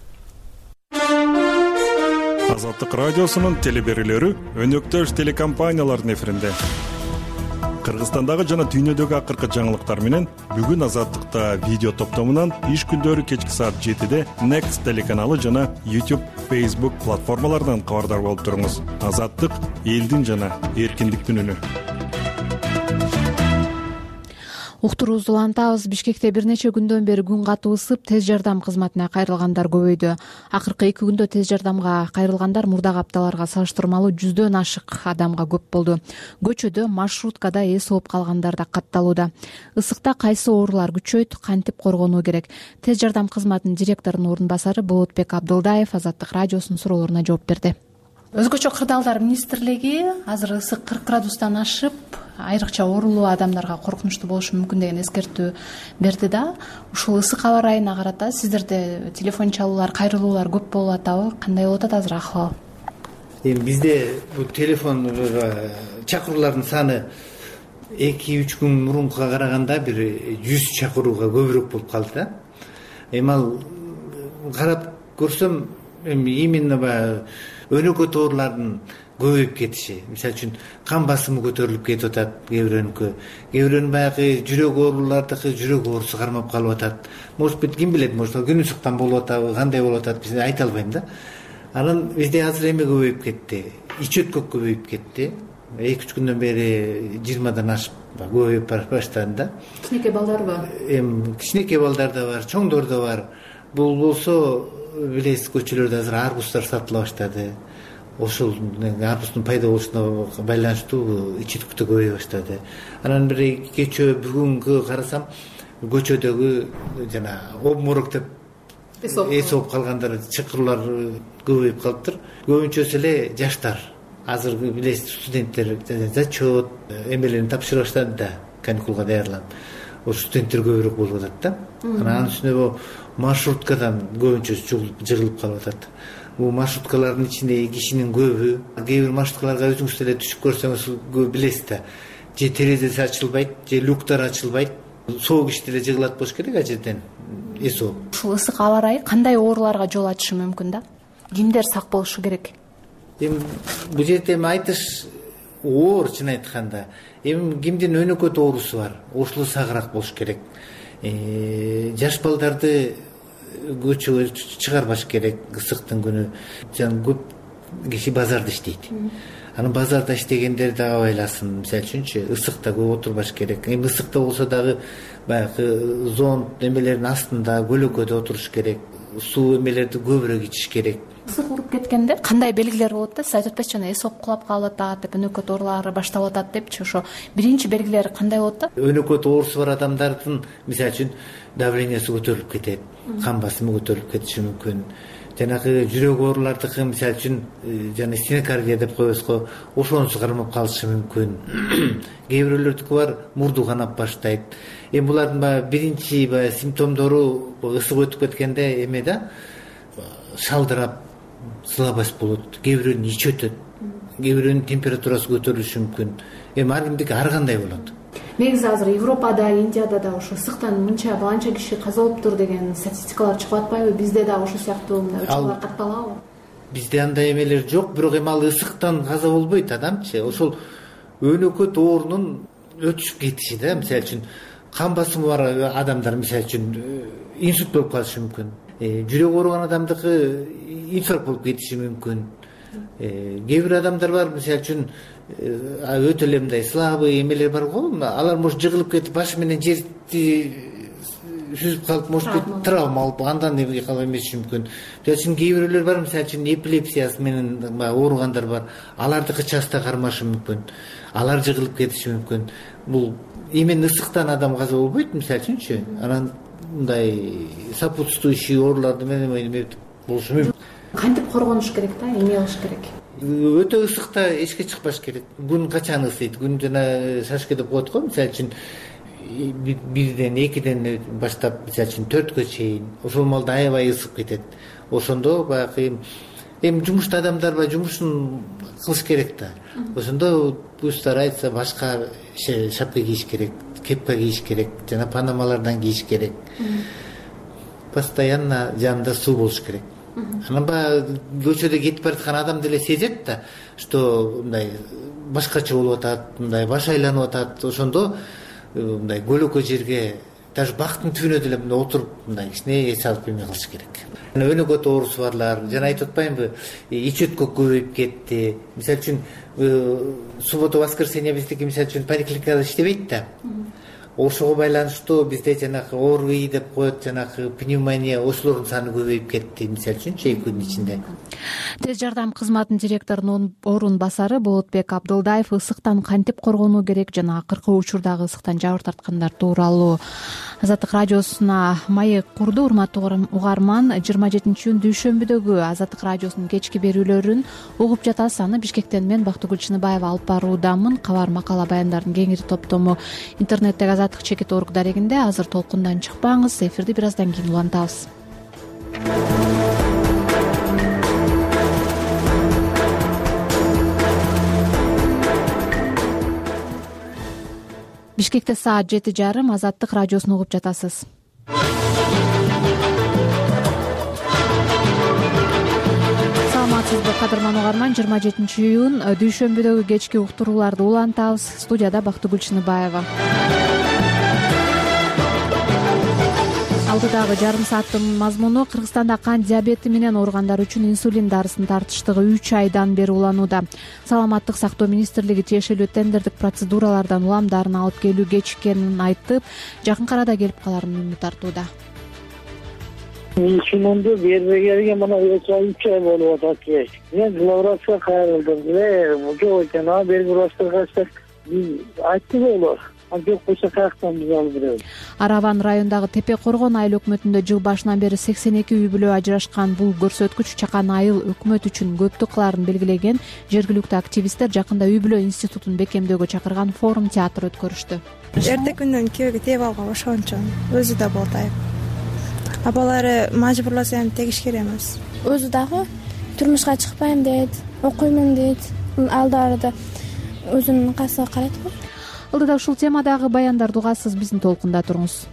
Азаттык радиосунун телеберүүлөрү өнөктөш телекомпаниялардын эфиринде. Кыргызстандагы жана дүйнөдөгү акыркы жаңылыктар менен бүгүн Азаттыкта видео топтомунан иш күндөрү кечки саат жетиде Next телеканалы жана YouTube, Facebook платформаларынан кабардар болуп туруңуз. Азаттык — элдин жана эркиндиктин үнү. Уктуруубузду улантабыз. Бишкекте бир нече күндөн бери күн катуу ысып, тез жардам кызматына кайрылгандар көбөйдү. Акыркы эки күндө тез жардамга кайрылгандар мурдагы апталарга салыштырмалуу жүздөн ашык адамга көп болду. Көчөдө, маршруткада эс ооп калгандар да катталууда. Ысыкта кайсы оорулар күчөйт, кантип коргонуу керек? Тез жардам кызматынын директорунун орун басары Болотбек Абдылдаев Азаттык радиосунун суроолоруна жооп берди. Өзгөчө кырдаалдар министрлиги азыр ысык кырк градустан ашып, айрыкча оорулуу адамдарга коркунучтуу болушу мүмкүн деген эскертүү берди да. Ушул ысык аба ырайына карата сиздерде телефон чалуулар, кайрылуулар көп болуп атабы? Кандай болуп атат азыр акыбал? Эми бизде бул телефон чакыруулардын саны эки үч күн мурункуга караганда бир жүз чакырууга көбүрөөк болуп калды да. Эми ал карап көрсөм, эми именно баягы өнөкөт оорулардын көбөйүп кетиши. Мисалы үчүн кан басымы көтөрүлүп кетип атат кээ бирөөнүкү. Кээ бирөөнүн баягы жүрөк оорулардыкы жүрөк оорусу кармап калып атат. Может быть, ким билет, может күн ысыктан болуп атабы, кандай болуп атат, биз айта албайм да. Анан бизде азыр эме көбөйүп кетти. Ич өткөк көбөйүп кетти. эки үч күндөн бери жыйырмадан ашып көбөйүп баштады да. Кичинекей балдарбы? Эми кичинекей балдар да бар, чоңдор да бар. Бул болсо билесиз, көчөлөрдө азыр арбуздар сатыла баштады. Ошол арбуздун пайда болушуна байланыштуу ич өткөк да көбөйө баштады. Анан бир кечээ бүгүнкү карасам, көчөдөгү жана обморок деп эс ооп калгандар, чакыруулар көбөйүп калыптыр. Көбүнчөсү эле жаштар. Азыр билесиз, студенттер зачет эмелерин тапшыра баштады да, каникулга даярланып. Ошо студенттер көбүрөөк болуп атат да. Анан үстүнө маршруткадан көбүнчөсү жыгылып калып атат. Бул маршруткалардын ичинде кишинин көбү, кээ бир маршруткаларга өзүңүз деле түшүп көрсөңүз билесиз да, же терезеси ачылбайт, же люктар ачылбайт. Соо киши деле жыгылат болуш керек а жерден эс ооп. Ушул ысык аба ырайы кандай ооруларга жол ачышы мүмкүн да? Кимдер сак болушу керек? Эми бул жерде эми айтыш оор, чын айтканда. Эми кимдин өнөкөт оорусу бар, ошол сагыраак болуш керек. Жаш балдарды көчөгө чыгарбаш керек ысыктын күнү. Жана көп киши базарда иштейт. Анан базарда иштегендер да абайласын. Мисалы үчүнчү, ысыкта көп отурбаш керек. Эми ысыкта болсо дагы баягы зонт эмелердин астында, көлөкөдө отуруш керек. Суу эмелерди көбүрөөк ичиш керек. Ысык уруп кеткенде кандай белгилер болот да? Сиз айтып атпайсызбы, жана эс ооп кулап калып атат деп, өнөкөт оорулары башталып атат депчи. Ошо биринчи белгилери кандай болот да? Өнөкөт оорусу бар адамдардын, мисалы үчүн, давлениясы көтөрүлүп кетет, кан басымы көтөрүлүп кетиши мүмкүн. Жанагы жүрөк оорулардыкы, мисалы үчүн, жана стенокардия деп коебузго, ошонусу кармап калышы мүмкүн. Кээ бирөөлөрдүкү бар, мурду канап баштайт. Эми булардын баягы биринчи баягы симптомдору ысык өтүп кеткенде эме да, шалдырап, слабость болот, кээ бирөөнүн ич өтөт, кээ бирөөнүн температурасы көтөрүлүшү мүмкүн. Эми ар кимдики ар кандай болот. Негизи азыр Европада, Индияда да ошо ысыктан мынча баланча киши каза болуптур деген статистикалар чыгып атпайбы? Бизде да ошол сыяктуу учурлар катталабы? Бизде андай эмелер жок, бирок эми ал ысыктан каза болбойт адамчы. Ошол өнөкөт оорунун өтүшүп кетиши да. Мисалы үчүн, кан басымы бар адамдар, мисалы үчүн, инсульт болуп калышы мүмкүн. Жүрөк ооруган адамдыкы инфаркт болуп кетиши мүмкүн. Кээ бир адамдар бар, мисалы үчүн, өтө эле мындай слабый эмелер бар го, алар может жыгылып кетип башы менен жерди сүзүп калып, может быть, травма алып, андан эмеге калып эмеши мүмкүн. Мисалы үчүн, кээ бирөөлөр бар, мисалы үчүн, эпилепсиясы менен ооругандар бар, алардыкы часто кармашы мүмкүн, алар жыгылып кетиши мүмкүн. Бул именно ысыктан адам каза болбойт, мисалы үчүнчү. Анан мындай сопутствующий ооруларды менен эме болушу мүмкүн. Кантип коргонуш керек да, эмне кылыш керек? Өтө ысыкта эчке чыкпаш керек. Күн качан ысыйт? Күн жана шашке деп коет го, мисалы үчүн, бирден, экиден баштап, мисалы үчүн, төрткө чейин. Ошол маалда аябай ысып кетет. Ошондо баягы эми жумушта адамдар ба жумушун кылыш керек да. Ошондо туустар айтса, башка шапка кийиш керек, кепка кийиш керек, жана панамалардан кийиш керек. Постоянно жанында суу болуш керек. Анан баягы көчөдө кетип бараткан адам деле сезет да, что мындай башкача болуп атат, мындай баш айланып атат. Ошондо мындай көлөкө жерге, даже бактын түбүнө деле мындай отуруп, мындай кичине эс алып эме кылыш керек. Өнөкөт оорусу барлар, жана айтып атпаймынбы, ич өткөк көбөйүп кетти. Мисалы үчүн, суббота, воскресенье биздики, мисалы үчүн, поликлиникада иштебейт да. ошого байланыштуу бизде жанагы орви деп коет, жанагы пневмония, ошолордун саны көбөйүп кетти мисалы үчүнчү эки күндүн ичинде. Тез жардам кызматынын директорунун орун басары Болотбек Абдылдаев ысыктан кантип коргонуу керек жана акыркы учурдагы ысыктан жабыр тарткандар тууралуу Азаттык радиосуна маек курду. Урматтуу угарман, жыйырма жетинчи июнь дүйшөмбүдөгү Азаттык радиосунун кечки берүүлөрүн угуп жатасыз. Аны Бишкектен мен Бактыгүл Чыныбаева алып баруудамын. Кабар, макала, баяндардын кеңири топтому интернеттеги азаттык чекит орг дарегинде. Азыр толкундан чыкпаңыз, эфирди бир аздан кийин улантабыз. Бишкекте саат жети жарым, Азаттык радиосун угуп жатасыз. Саламатсызбы, кадырман угарман, жыйырма жетинчи июнь дүйшөмбүдөгү кечки уктурууларды улантабыз. Студияда Бактыгүл Чыныбаева. Алдыдагы жарым сааттын мазмуну: Кыргызстанда кант диабети менен ооругандар үчүн инсулин дарысын тартыштыгы үч айдан бери уланууда. Саламаттык сактоо министрлиги тиешелүү тендердик процедуралардан улам дарын алып келүү кечиккенин айтып, жакын арада келип каларын үмүт артууда. Инсулинди бербегенге мына үч ай болуп атат. Мен лабораторияга кайрылдым. Эле жок экен, а берип баштыргачтар айтты болор. Жок болсо каяктан биз алып беребиз. Араван районундагы Тепе Коргон айыл өкмөтүндө жыл башынан бери сексен эки үй бүлө ажырашкан. Бул көрсөткүч чакан айыл өкмөт үчүн көптүк кылаарын белгилеген жергиликтүү активисттер жакында үй бүлө институтун бекемдөөгө чакырган форум театр өткөрүштү. Эртең күндөн күйөөгө тээп алган ошончо өзү да болот айып. Абалары мажбурласа эми тегишкер эмес. Өзү дагы турмушка чыкпайм дейт, окуймун дейт. Алдары да өзүнүн касына карайт. Алдыда ушул темадагы баяндарды угасыз, биздин толкунда туруңуз.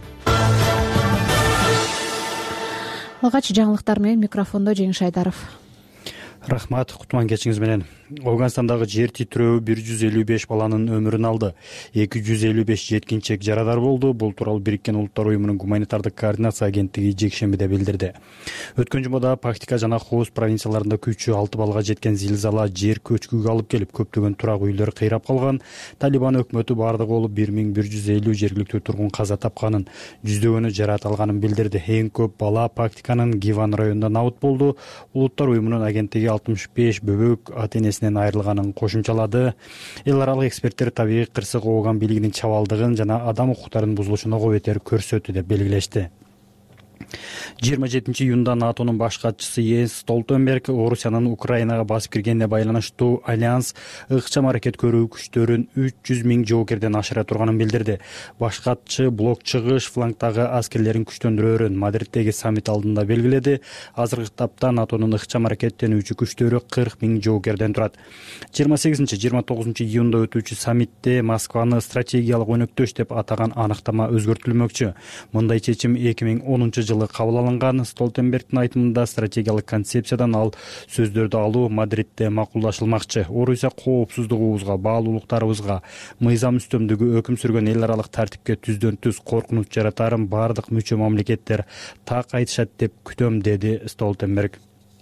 Алгач жаңылыктар менен микрофондо Жеңиш Айдаров. Рахмат, кутман кечиңиз менен. Афганистандагы жер титирөө бир жүз элүү беш баланын өмүрүн алды. эки жүз элүү беш жеткинчек жарадар болду. Бул тууралуу Бириккен Улуттар уюмунун гуманитардык координация агенттиги жекшембиде билдирди. Өткөн жумада Пактика жана Хоз провинцияларында күчү алты балга жеткен зилзала жер көчкүгө алып келип, көптөгөн турак үйлөр кыйрап калган. Талибан өкмөтү бардыгы болуп бир миң бир жүз элүү жергиликтүү тургун каза тапканын, жүздөгөнү жараат алганын билдирди. Эң көп бала Пактиканын Гиван районунда набыт болду. Улуттар уюмунун агенттиги алтымыш беш бөбөк ата энесинен айрылганын кошумчалады. Эл аралык эксперттер табигый кырсык ооган бийлигинин чабалдыгын жана адам укуктарынын бузулушуна кобетер көрсөттү деп белгилешти. жыйырма жетинчи июнда НАТОнун баш катчысы Йенс Столтенберг Орусиянын Украинага басып киргенине байланыштуу альянс ыкчам аракет көрүү күчтөрүн үч жүз миң жоокерден ашыра турганын билдирди. Баш катчы блок чыгыш флангтагы аскерлерин күчтөндүрөөрүн Мадриттеги саммит алдында белгиледи. Азыркы тапта НАТОнун ыкчам аракеттенүүчү күчтөрү кырк миң жоокерден турат. жыйырма сегизинчи жыйырма тогузунчу июнда өтүүчү саммитте Москваны стратегиялык өнөктөш деп атаган аныктама өзгөртүлмөкчү. Мындай чечим эки миң онунчу жылы кабыл алынган. Столтенбергдин айтымында стратегиялык концепциядан ал сөздөрдү алуу Мадридде макулдашылмакчы. Орусия коопсуздугубузга, баалуулуктарыбызга, мыйзам үстөмдүгү өкүм сүргөн эл аралык тартипке түздөн түз коркунуч жаратарын бардык мүчө мамлекеттер так айтышат деп күтөм, деди Столтенберг.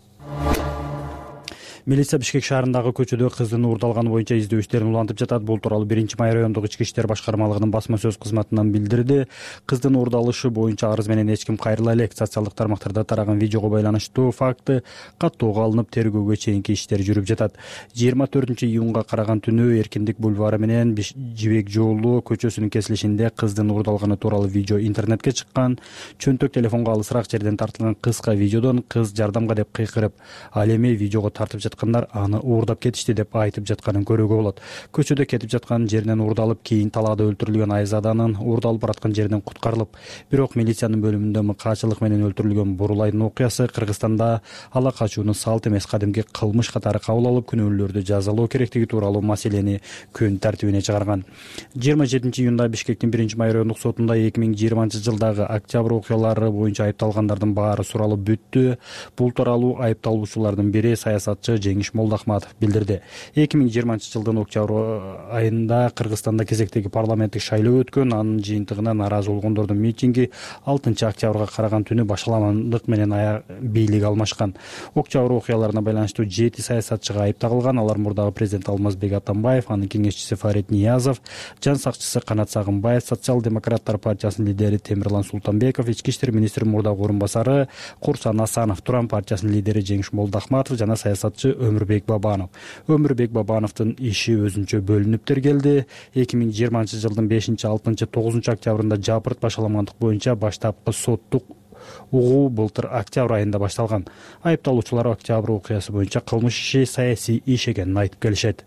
Милиция Бишкек шаарындагы көчөдө кыздын уурдалганы боюнча издөө иштерин улантып жатат. Бул тууралуу биринчи май райондук ички иштер башкармалыгынын басма сөз кызматынан билдирди. Кыздын уурдалышы боюнча арыз менен эч ким кайрыла элек. Социалдык тармактарда тараган видеого байланыштуу факты каттоого алынып, тергөөгө чейинки иштер жүрүп жатат. жыйырма төртүнчү июнга караган түнү Эркиндик бульвары менен Жибек жолу көчөсүнүн кесилишинде кыздын уурдалганы тууралуу видео интернетке чыккан. Чөнтөк телефонго алысыраак жерден тартылган кыска видеодон кыз жардамга деп кыйкырып, ал эми видеого тартып жаткан аны уурдап кетишти деп айтып жатканын көрүүгө болот. Көчөдө кетип жаткан жеринен уурдалып, кийин талаада өлтүрүлгөн Айзаданын уурдалып бараткан жеринен куткарылып, бирок милициянын бөлүмүндө мыкаачылык менен өлтүрүлгөн Бурулайдын окуясы Кыргызстанда ала качууну салт эмес, кадимки кылмыш катары кабыл алып, күнөөлүүлөрдү жазалоо керектиги тууралуу маселени күн тартибине чыгарган. жыйырма жетинчи июнда Бишкектин биринчи май райондук сотунда эки миң жыйырманчы жылдагы октябрь окуялары боюнча айыпталгандардын баары суралып бүттү. Бул тууралуу айыпталуучулардын бири саясатчы Жеңиш Молдахматов билдирди. эки миң жыйырманчы жылдын октябрь айында Кыргызстанда кезектеги парламенттик шайлоо өткөн. Анын жыйынтыгына нааразы болгондордун митинги алтынчы октябрга караган түнү башаламандык менен бийлик алмашкан. Октябрь окуяларына байланыштуу жети саясатчыга айып тагылган. Алар мурдагы президент Алмазбек Атамбаев, анын кеңешчиси Фарид Ниязов, жан сакчысы Канат Сагынбаев, социал-демократтар партиясынын лидери Темирлан Султанбеков, ички иштер министри мурдагы орун басары Курсан Асанов, Туран партиясынын лидери Жеңиш Молдахматов жана саясатчы Өмүрбек Бабанов. Өмүрбек Бабановдун иши өзүнчө бөлүнүп тергелди. эки миң жыйырманчы жылдын бешинчи, алтынчы, тогузунчу октябрында жапырт башаламандык боюнча баштапкы соттук угуу былтыр октябрь айында башталган. Айыпталуучулар октябрь окуясы боюнча кылмыш иши саясий иш экенин айтып келишет.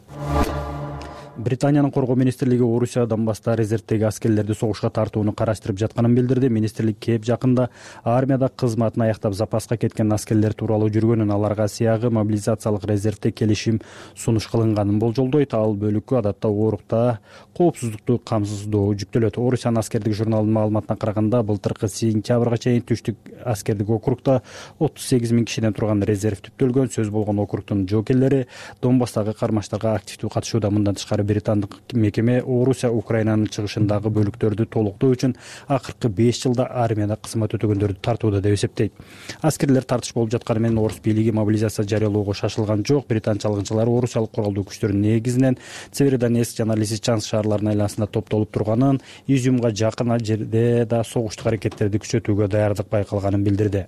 Британиянын коргоо министрлиги Орусия Донбасста резервдеги аскерлерди согушка тартууну караштырып жатканын билдирди. Министрлик кеп жакында армияда кызматын аяктап запаска кеткен аскерлер тууралуу жүргөнүн, аларга сыягы мобилизациялык резервде келишим сунуш кылынганын болжолдойт. Ал бөлүккө адатта оорукта коопсуздукту камсыздоо жүктөлөт. Орусиянын аскердик журналынын маалыматына караганда былтыркы сентябрга чейин түштүк аскердик округда отуз сегиз миң кишиден турган резерв түптөлгөн. Сөз болгон округдун жоокерлери Донбасстагы кармаштарга активдүү катышууда. Мындан тышкары британдык мекеме Орусия Украинанын чыгышындагы бөлүктөрдү толуктоо үчүн акыркы беш жылда армияда кызмат өтөгөндөрдү тартууда деп эсептейт. Аскерлер тартыш болуп жатканы менен орус бийлиги мобилизация жарыялоого шашылган жок. Британчалык аңчылар орусиялык куралдуу күчтөрдүн негизинен Северодонецк жана Лисичанск шаарларынын айланасында топтолуп турганын, Изюмга жакын жерде да согуштук аракеттерди күчөтүүгө даярдык байкалганын билдирди.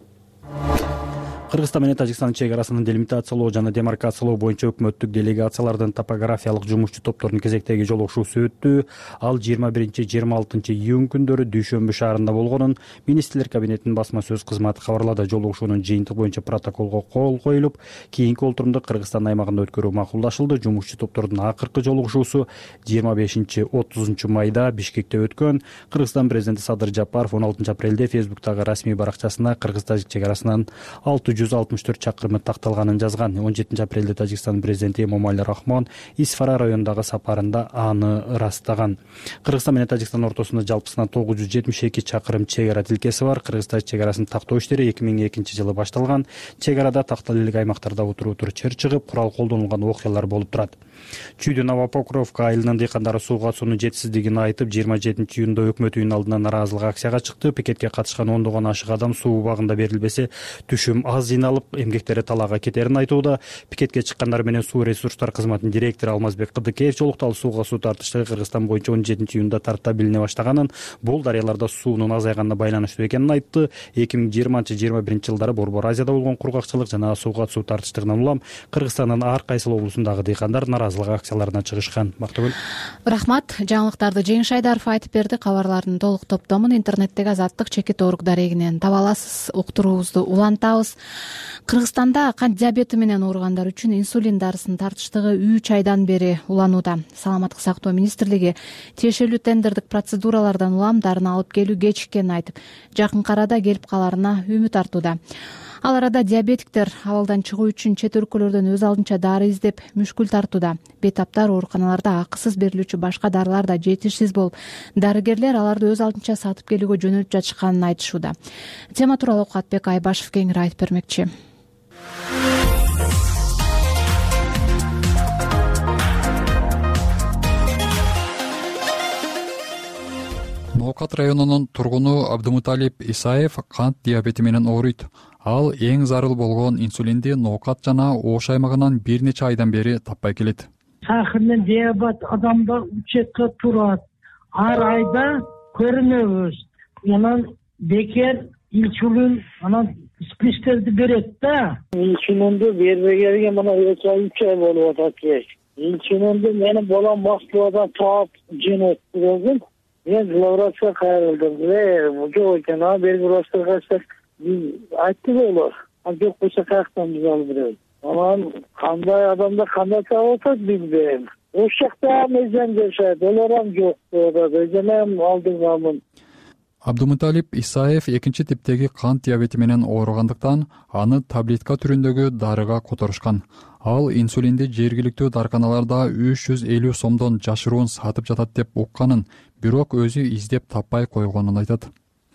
Кыргызстан менен Тажикстандын чек арасынын делимитациялоо жана демаркациялоо боюнча өкмөттүк делегациялардын топографиялык жумушчу топторунун кезектеги жолугушуусу өттү. Ал жыйырма биринчи жыйырма алтынчы июнь күндөрү Дүйшөмбү шаарында болгонун министрлер кабинетинин басма сөз кызматы кабарлады. Жолугушуунун жыйынтыгы боюнча протоколго кол коюлуп, кийинки олтурумду Кыргызстан аймагында өткөрүү макулдашылды. Жумушчу топтордун акыркы жолугушуусу жыйырма бешинчи отузунчу майда Бишкекте өткөн. Кыргызстан президенти Садыр Жапаров он алтынчы апрелде Фейсбуктагы расмий баракчасына Кыргыз-Тажик чек арасынан алты жүз алтымыш төрт чакырымы такталганын жазган. он жетинчи апрелде Тажикстандын президенти Эмомали Рахмон Исфара районундагы сапарында аны ырастаган. Кыргызстан менен Тажикстан ортосунда жалпысынан тогуз жүз жетимиш эки чакырым чек ара тилкеси бар. Кыргыз-Тажик чек арасын тактоо иштери эки миң экинчи жылы башталган. Чек арада тактала элек аймактарда утур-утур чыр чыгып, курал колдонулган окуялар болуп турат. Чүйдү Новопокровка айылынын дыйкандары сууга суунун жетишсиздигин айтып, жыйырма жетинчи июнда өкмөт үйүнүн алдына нааразылык акцияга чыкты. Пикетке катышкан ондогон ашык адам суу убагында берилбесе түшүм аз жыйналып, эмгектери талаага кетерин айтууда. Пикетке чыккандар менен суу ресурстар кызматынын директору Алмазбек Кыдыкеев жолукту. Ал сууга суу тартыштыгы Кыргызстан боюнча он жетинчи июнда тарта билине баштаганын, бул дарыяларда суунун азайганына байланыштуу экенин айтты. эки миң жыйырманчы жыйырма биринчи жылдары Борбор Азияда болгон кургакчылык жана сууга суу тартыштыгынан улам Кыргызстандын ар кайсы облусундагы дыйкандар нааразылык акцияларына чыгышкан. Бактыгүл. Рахмат. Жаңылыктарды Жеңиш Айдаров айтып берди. Кабарлардын толук топтомун интернеттеги Азаттык чекит оорук дарегинен таба аласыз. Уктуруубузду улантабыз. Кыргызстанда кант диабети менен ооругандар үчүн инсулин дарысын тартыштыгы үч айдан бери уланууда. Саламаттык сактоо министрлиги тиешелүү тендердик процедуралардан улам дарыны алып келүү кечиккенин айтып, жакын арада келип каларына үмүт артууда. Ал арада диабетиктер абалдан чыгуу үчүн чет өлкөлөрдөн өз алдынча дары издеп мүшкүл тартууда. Бетаптар ооруканаларда акысыз берилүүчү башка дарылар да жетишсиз болуп, дарыгерлер аларды өз алдынча сатып келүүгө жөнөлтүп жатышканын айтышууда. Тема тууралуу Катбек Айбашев кеңири айтып бермекчи. Ноокат районунун тургуну Абдымуталип Исаев кант диабети менен ооруйт. Ал эң зарыл болгон инсулинди Ноокат жана Ош аймагынан бир нече айдан бери таппай келет. Сахар менен диабет адамда учетке турат. Ар айда көрүнөбүз. Анан бекер инсулин анан спистерди берет да. Инсулинди бербегенге мына эки ай үч ай болуп атат. Инсулинди менин балам Москвадан таап жөнөттү болгон. Мен лабораторияга кайрылдым. Э, жок экен, а берги врачтарга айтты болор. А жок болсо каяктан биз алып беребиз. Анан кандай адамда кандай таап атат билбейм. Ош жакта мезен жашайт, олар ham жок. Өзүм алдыгамын. Абдымуталип Исаев экинчи типтеги кант диабети менен ооругандыктан аны таблетка түрүндөгү дарыга которушкан. Ал инсулинди жергиликтүү дарканаларда үч жүз элүү сомдон жашыруун сатып жатат деп укканын, бирок өзү издеп таппай койгонун айтат.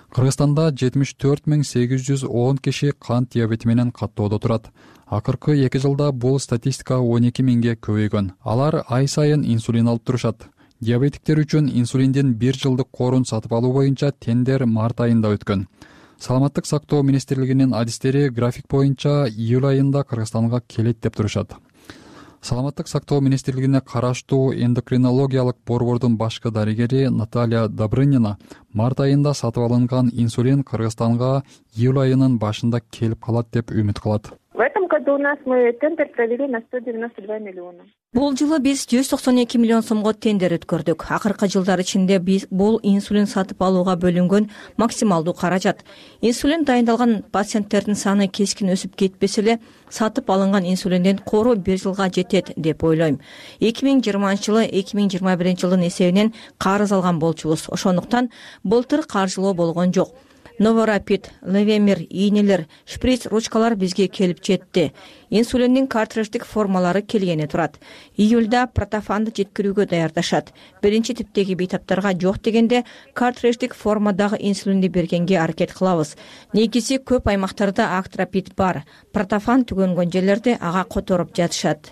Кыргызстанда жетимиш төрт миң сегиз жүз он киши кант диабети менен каттоодо турат. Акыркы эки жылда бул статистика он эки миңге көбөйгөн. Алар ай сайын инсулин алып турушат. Диабетиктер үчүн инсулиндин бир жылдык корун сатып алуу боюнча тендер март айында өткөн. Саламаттык сактоо министрлигинин адистери график боюнча июль айында Кыргызстанга келет деп турушат. Саламаттык сактоо министрлигине караштуу эндокринологиялык борбордун башкы дарыгери Наталья Добрынина март айында сатып алынган инсулин Кыргызстанга июль айынын башында келип калат деп үмүт кылат. В этом году у нас мы тендер провели на сто девяносто два миллиона. Бул жылы биз жүз токсон эки миллион сомго тендер өткөрдүк. Акыркы жылдар ичинде биз бул инсулин сатып алууга бөлүнгөн максималдуу каражат. Инсулин дайындалган пациенттердин саны кескин өсүп кетпесе эле, сатып алынган инсулинден кору бир жылга жетет деп ойлойм. эки миң жыйырманчы жылы эки миң жыйырма биринчи жылдын эсебинен карыз алган болчубуз. Ошондуктан былтыр каржылоо болгон жок. Новорапид, левемир, ийнелер, шприц, ручкалар бизге келип жетти. Инсулиндин картридждик формалары келгени турат. Июлда протофанды жеткирүүгө даярдашат. Биринчи типтеги бейтаптарга жок дегенде картридждик формадагы инсулинди бергенге аракет кылабыз. Негизи көп аймактарда актропид бар. Протофан түгөнгөн жерлерде ага которуп жатышат.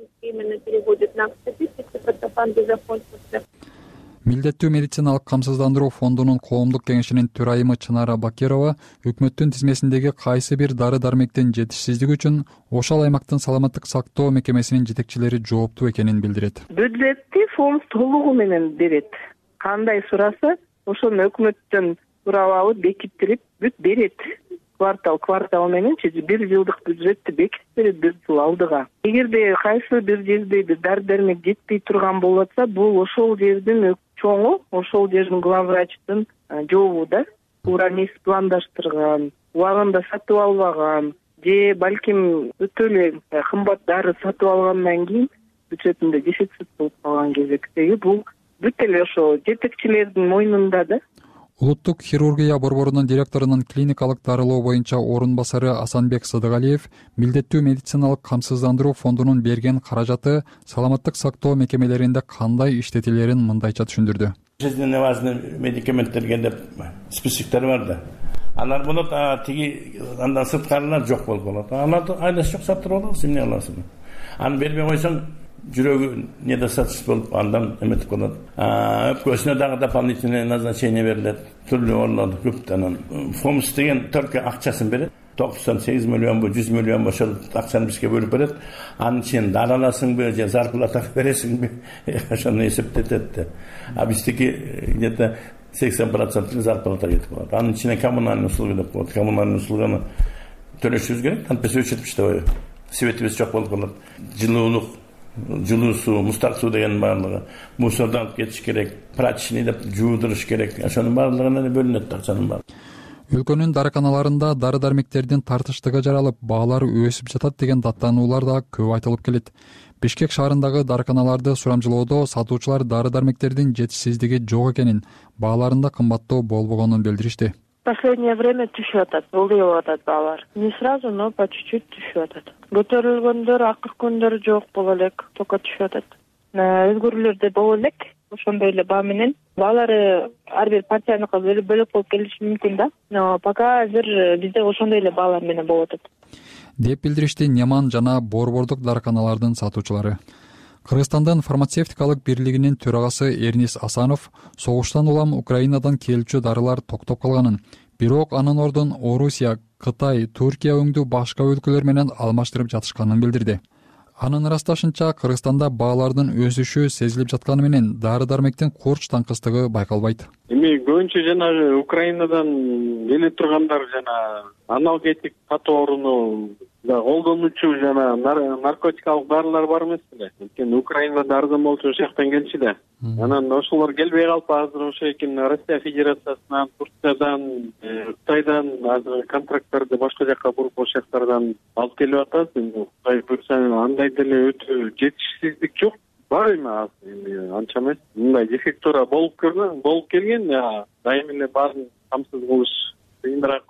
Милдеттүү медициналык камсыздандыруу фондунун коомдук кеңешинин төрайымы Чынара Бакирова өкмөттүн тизмесиндеги кайсы бир дары-дармектин жетишсиздиги үчүн ошол аймактын саламаттык сактоо мекемесинин жетекчилери жооптуу экенин билдирет. Бюджетти фонд толугу менен берет. Кандай сураса, ошону өкмөттөн сурабабы бекиттирип бүт берет. Квартал квартал менен бир жылдык бюджетти бекитип берет бир жыл алдыга. Эгерде кайсы бир жерде бир дары-дармек жетпей турган болуп атса, бул ошол жердин чоңу, ошол жердин главврачтын жообу да. Туура эмес пландаштырган, убагында сатып албаган, же балким өтө эле кымбат дары сатып алгандан кийин бюджетинде дефицит болуп калган кезектеги бул бүт эле ошо жетекчилердин мойнунда да. Улуттук хирургия борборунун директорунун клиникалык дарылоо боюнча орун басары Асанбек Садыгалиев милдеттүү медициналык камсыздандыруу фондунун берген каражаты саламаттык сактоо мекемелеринде кандай иштетилерин мындайча түшүндүрдү. Жизненно важный медикаменттерге деп списоктор бар да. Алар болот, тиги андан сырткарылар жок болуп калат. Аларды айдаш жок сатырып алабыз, эмне аласың? Аны бербей койсоң жүрөгү недостаточность болуп андан эметип калат. Өпкөсүнө дагы дополнительное назначение берилет. Түрлүү орлор көптөн. Фомс деген только акчасын берет. токсон сегиз миллионбу, жүз миллионбу ошол акчаны бизге бөлүп берет. Анын ичинен дары аласыңбы, же зарплата бересиңби, ошону эсептетет. А биздики где-то сексен процент зарплата кетип калат. Анын ичинен коммунальный услуга деп коет. Коммунальный услуганы төлөшүбүз керек. Антпесе өчүрүп светибиз жок болуп калат. Жылуулук, жылуу суу, мустак суу деген баардыгы мусорду алып кетиш керек, прачечный деп жуудуруш керек. Ошонун баардыгына бөлүнөт акчанын баары. Өлкөнүн дарыканаларында дары-дармектердин тартыштыгы жаралып, баалары өсүп жатат деген даттануулар да көп айтылып келет. Бишкек шаарындагы дарыканаларды сурамжылоодо сатуучулар дары-дармектердин жетишсиздиги жок экенин, бааларында кымбаттоо болбогонун билдиришти. В последнее время түшүп атат, ылдыйып атат баалар. Не сразу, но по чуть-чуть түшүп атат. Көтөрүлгөндөр, акыркы күндөр жок боло элек, только түшүп атат. Өзгөрүүлөр да боло элек, ошондой эле баа менен. Баалары ар бир партияныкы бөлөк болуп келиши мүмкүн да. Но пока азыр бизде ошондой эле баалар менен болуп атат. Деп билдиришти Неман жана борбордук дарыканалардын сатуучулары. Кыргызстандын фармацевтикалык бирлигинин төрагасы Эрнис Асанов согуштан улам Украинадан келүүчү дарылар токтоп калганын, бирок анын ордун Орусия, Кытай, Түркия өңдүү башка өлкөлөр менен алмаштырып жатышканын билдирди. Анын ырасташынча, Кыргызстанда баалардын өсүшү сезилип жатканы менен дары-дармектин курч таңкыстыгы байкалбайт. Эми көбүнчө жана Украинадан келе тургандар жана аналгетик татуу ооруну колдонуучу жана наркотикалык дарылар бар эмес беле? Анткени Украинада арзан болчу ошол жактан келчү да. Анан ошолор келбей калып азыр ошо экен Россия Федерациясынан, Турциядан, Кытайдан азыр контракттарды башка жакка буруп ошол жактардан алып келип атат. Кудай буйрса андай деле өтө жетишсиздик жок. Бар эми анча эмес. Мындай дефектура болуп көргөн, болуп келген, дайым эле баарын камсыз кылыш кыйыныраак го.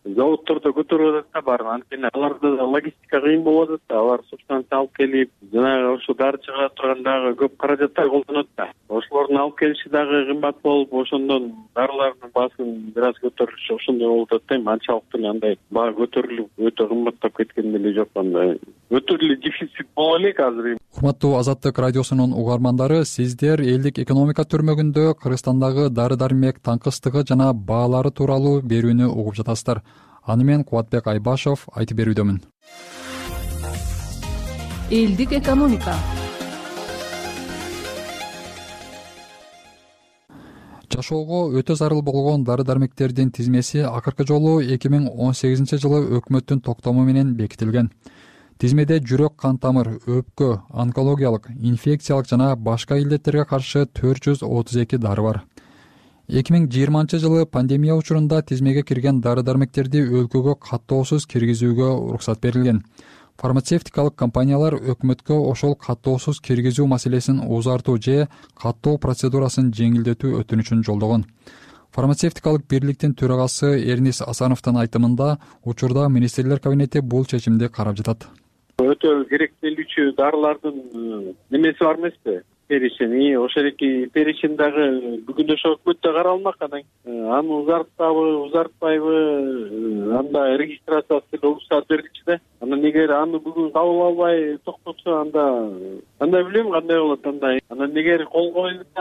заводдордо көтөрүп атат да баарын. Анткени аларда логистика кыйын болуп атат да. Алар субстанция алып келип, жанагы ошо дары чыгара турган дагы көп каражаттар колдонот да. Ошолордун алып келиши дагы кымбат болуп, ошондон дарылардын баасын бир аз көтөрүлүшү ошондой болуп атат да. Анчалыктуу андай баа көтөрүлүп, өтө кымбаттап кеткен деле жок андай. Өтө эле дефицит боло элек азыр. Урматтуу Азаттык радиосунун угармандары, сиздер элдик экономика түрмөгүндө Кыргызстандагы дары-дармек таңкыстыгы жана баалары тууралуу берүүнү угуп жатасыздар. Аны мен Кубатбек Айбашов айтып берүүдөмүн. Элдик экономика. Жашоого өтө зарыл болгон дары-дармектердин тизмеси акыркы жолу эки миң он сегизинчи жылы өкмөттүн токтому менен бекитилген. Тизмеде жүрөк кан тамыр, өпкө, онкологиялык, инфекциялык жана башка илдеттерге каршы төрт жүз отуз эки дары бар. эки миң жыйырманчы жылы пандемия учурунда тизмеге кирген дары-дармектерди өлкөгө каттоосуз киргизүүгө уруксат берилген. Фармацевтикалык компаниялар өкмөткө ошол каттоосуз киргизүү маселесин узартуу же каттоо процедурасын жеңилдетүү өтүнүчүн жолдогон. Фармацевтикалык бирликтин төрагасы Эрнис Асановдун айтымында, учурда министрлер кабинети бул чечимди карап жатат. Өтө керектелүүчү дарылардын немеси бар эмеспи? Перечень. И ошол эки перечень дагы бүгүн ошо өкмөттө каралмак. Анан аны узартпабы, узартпайбы, анда регистрациясы уруксат бергичи да. Анан эгер аны бүгүн кабыл албай токтотсо, анда анда билем кандай болот анда. Анан эгер кол коюлса,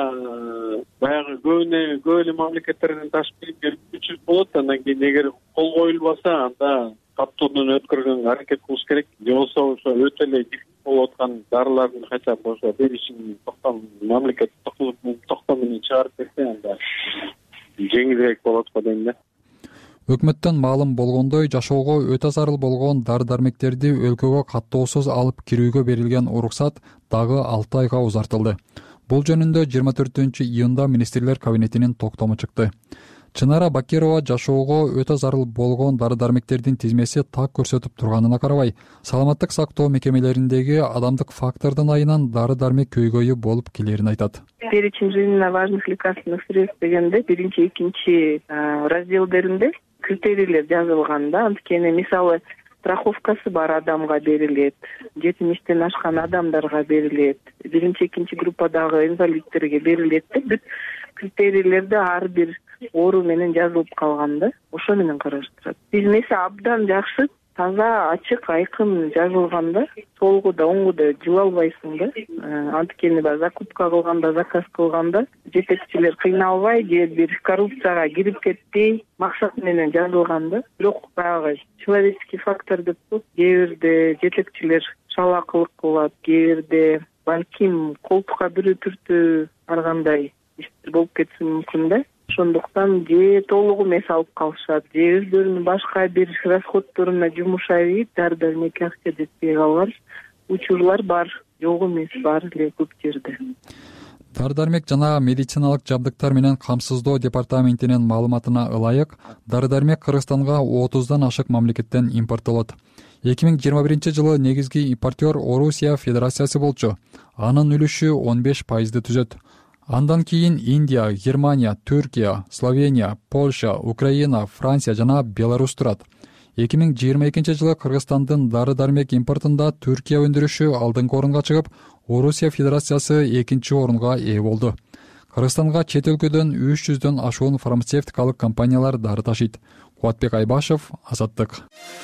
анда баягы көбүнө көп эле мамлекеттерден ташып келип берүүчү болот. Андан кийин эгер кол коюлбаса, анда каттоодон өткөргөнгө аракет кылыш керек. Же болбосо ошо өтө эле болуп аткан дарылардын кайта ошо беришин токтом мамлекет токтом менен чыгарып берсе, анда жеңилирээк болот го дейм да. Өкмөттөн маалым болгондой, жашоого өтө зарыл болгон дары-дармектерди өлкөгө каттоосуз алып кирүүгө берилген уруксат дагы алты айга узартылды. Бул жөнүндө жыйырма төртүнчү июнда министрлер кабинетинин токтому чыкты. Чынара Бакирова жашоого өтө зарыл болгон дары-дармектердин тизмеси так көрсөтүп турганына карабай, саламаттык сактоо мекемелериндеги адамдык фактордун айынан дары-дармек көйгөйү болуп келерин айтат. Перечень жизненно важных лекарственных средств дегенде биринчи, экинчи разделдеринде критерийлер жазылган да. Анткени мисалы страховкасы бар адамга берилет, жетимиштен ашкан адамдарга берилет, биринчи, экинчи группадагы инвалидтерге берилет деп бүт критерийлерди ар бир оору менен жазылып калган да. Ошо менен караштырат. Тизмеси абдан жакшы, таза, ачык, айкын жазылган да. Солгу да, оңгу да жыла албайсың да. Анткени баягы закупка кылганда, заказ кылганда жетекчилер кыйналбай же бир коррупцияга кирип кетпей максат менен жазылган да. Бирок баягы человеческий фактор деп кээ бирде жетекчилер шалакылык кылат, кээ бирде балким колтукка бирөө түртүү ар кандай иштер болуп кетиши мүмкүн да. Ошондуктан же толугу эмес алып калышат, же өздөрүнүн башка бир расходторуна жумушайып, дары-дармекке акча жетпей калган учурлар бар, жок эмес, бар эле көп жерде. Дары-дармек жана медициналык жабдыктар менен камсыздоо департаментинин маалыматына ылайык, дары-дармек Кыргызстанга отуздан ашык мамлекеттен импорттолот. эки миң жыйырма биринчи жылы негизги импортер Орусия Федерациясы болчу. Анын үлүшү он беш пайызды түзөт. Андан кийин Индия, Германия, Түркия, Словения, Польша, Украина, Франция жана Беларусь турат. эки миң жыйырма экинчи жылы Кыргызстандын дары-дармек импортунда Түркия өндүрүшү алдыңкы орунга чыгып, Орусия Федерациясы экинчи орунга ээ болду. Кыргызстанга чет өлкөдөн үч жүздөн ашуун фармацевтикалык компаниялар дары ташыйт. Кубатбек Айбашов, Азаттык.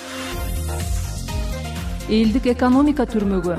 Элдик экономика түрмөгү.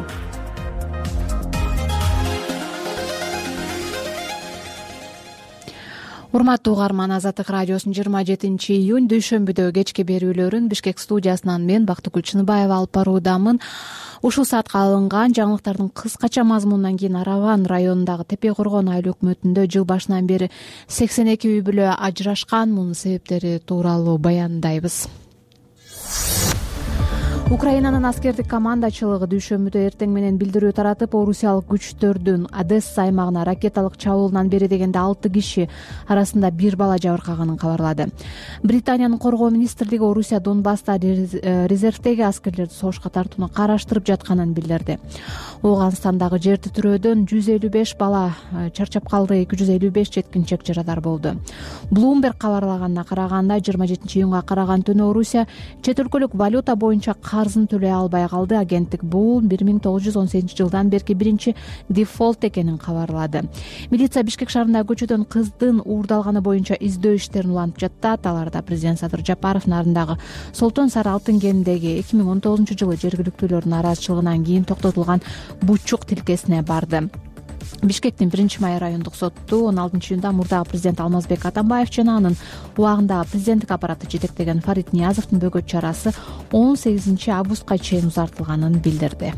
Урматтуу угарман, Азаттык радиосунун жыйырма жетинчи июнь дүйшөмбүдө кечки берүүлөрүн Бишкек студиясынан мен Бактыгүл Чыныбаева алып баруудамын. Ушул саатка алынган жаңылыктардын кыскача мазмунунан кийин Араван районундагы Тепе Коргон айыл өкмөтүндө жыл башынан бери сексен эки үй бүлө ажырашкан. Мунун себептери тууралуу баяндайбыз. Украинанын аскердик командачылыгы дүйшөмбүдө эртең менен билдирүү таратып, орусиялык күчтөрдүн Одесса аймагына ракеталык чабуулунан бери дегенде алты киши арасында бир бала жабыркаганын кабарлады. Британиянын коргоо министрлиги Орусия Донбасста резервдеги аскерлерди согушка тартууну караштырып жатканын билдирди. Ооганстандагы жер титирөөдөн жүз элүү беш бала чарчап калды, эки жүз элүү беш жеткинчек жарадар болду. Bloomberg кабарлаганына караганда жыйырма жетинчи июнга караган түнү Орусия чет өлкөлүк валюта боюнча карзын төлөй албай калды. Агенттик бул бир миң тогуз жүз он сегизинчи жылдан берки биринчи дефолт экенин кабарлады. Милиция Бишкек шаарындагы көчөдөн кыздын уурдалганы боюнча издөө иштерин улантып жатат. Аларда президент Садыр Жапаров нарындагы Солтон Сары алтын кенидеги эки миң он тогузунчу жылы жергиликтүүлөрдүн нараазычылыгынан кийин токтотулган бучук тилкесине барды. Бишкектин биринчи май райондук соту он алтынчы июнда мурдагы президент Алмазбек Атамбаев жана анын убагындагы президенттик аппаратты жетектеген Фарид Ниязовдун бөгөт чарасы он сегизинчи августка чейин узартылганын билдирди.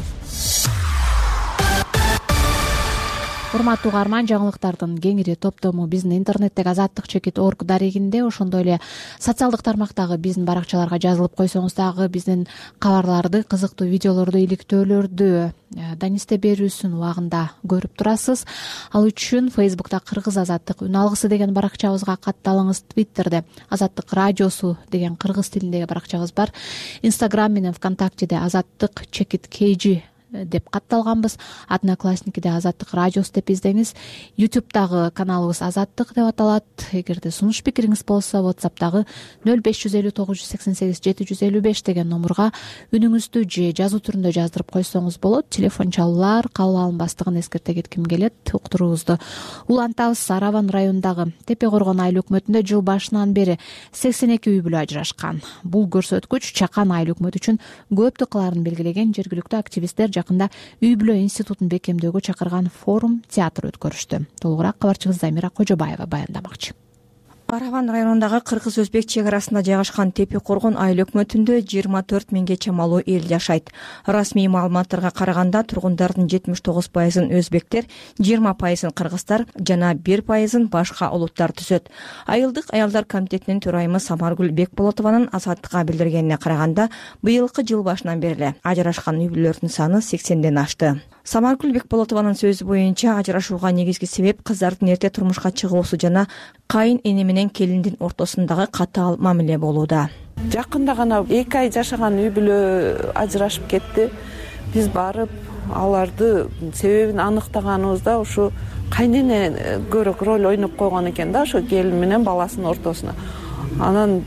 Урматтуу угарман, жаңылыктардын кеңири топтому биздин интернеттеги азаттык чекит точка орг дарегинде, ошондой эле социалдык тармактагы биздин баракчаларга жазылып койсоңуз дагы биздин кабарларды, кызыктуу видеолорду, иликтөөлөрдү Данисте берүүсүн убагында көрүп турасыз. Ал үчүн Facebook'та Кыргыз азаттык үн алгысы деген баракчабызга катталыңыз, Twitter'де азаттык радиосу деген кыргыз тилиндеги баракчабыз бар. Instagram менен ВКонтактеде азаттык чекит kg деп катталганбыз. Одноклассникиде азаттык радиосу деп издеңиз. YouTube'дагы каналыбыз азаттык деп аталат. Эгерде сунуш пикириңиз болсо, WhatsApp'дагы нөл беш жүз элүү тогуз жүз сексен сегиз жети жүз элүү беш деген номурга үнүңүздү же жазуу түрүндө жаздырып койсоңуз болот. Телефон чалуулар кабыл алынбастыгын эскерте кетким келет. Уктуруубузду улантабыз. Сараван районундагы Тепе Коргон айыл өкмөтүндө жыл башынан бери сексен эки үй бүлө ажырашкан. Бул көрсөткүч Чакан айыл өкмөтү үчүн көптү кыларын белгилеген жергиликтүү активисттер жакында үй бүлө институтун бекемдөөгө чакырган форум театр өткөрүштү. Толугураак кабарчыбыз Замира Кожобаева баяндамакчы. Араван районундагы кыргыз-өзбек чек арасында жайгашкан Тепе Коргон айыл өкмөтүндө жыйырма төрт миңге чамалуу эл жашайт. Расмий маалыматтарга караганда тургундардын жетимиш тогуз пайызын өзбектер, жыйырма пайызын кыргыздар жана бир пайызын башка улуттар түзөт. Айылдык аялдар комитетинин төрайымы Самаргүл Бекболотованын азаттыкка билдиргенине караганда, быйылкы жыл башынан бери ажырашкан үй бүлөлөрдүн саны сексенден ашты. Самаргүл Бекболотованын сөзү боюнча, ажырашууга негизги себеп кыздардын эрте турмушка чыгуусу жана кайын эне менен келиндин ортосундагы катаал мамиле болууда. Жакында гана эки ай жашаган үй бүлө ажырашып кетти. Биз барып аларды себебин аныктаганыбызда ушу кайнене көбүрөөк роль ойноп койгон экен да, ошо келин менен баласынын ортосуна. Анан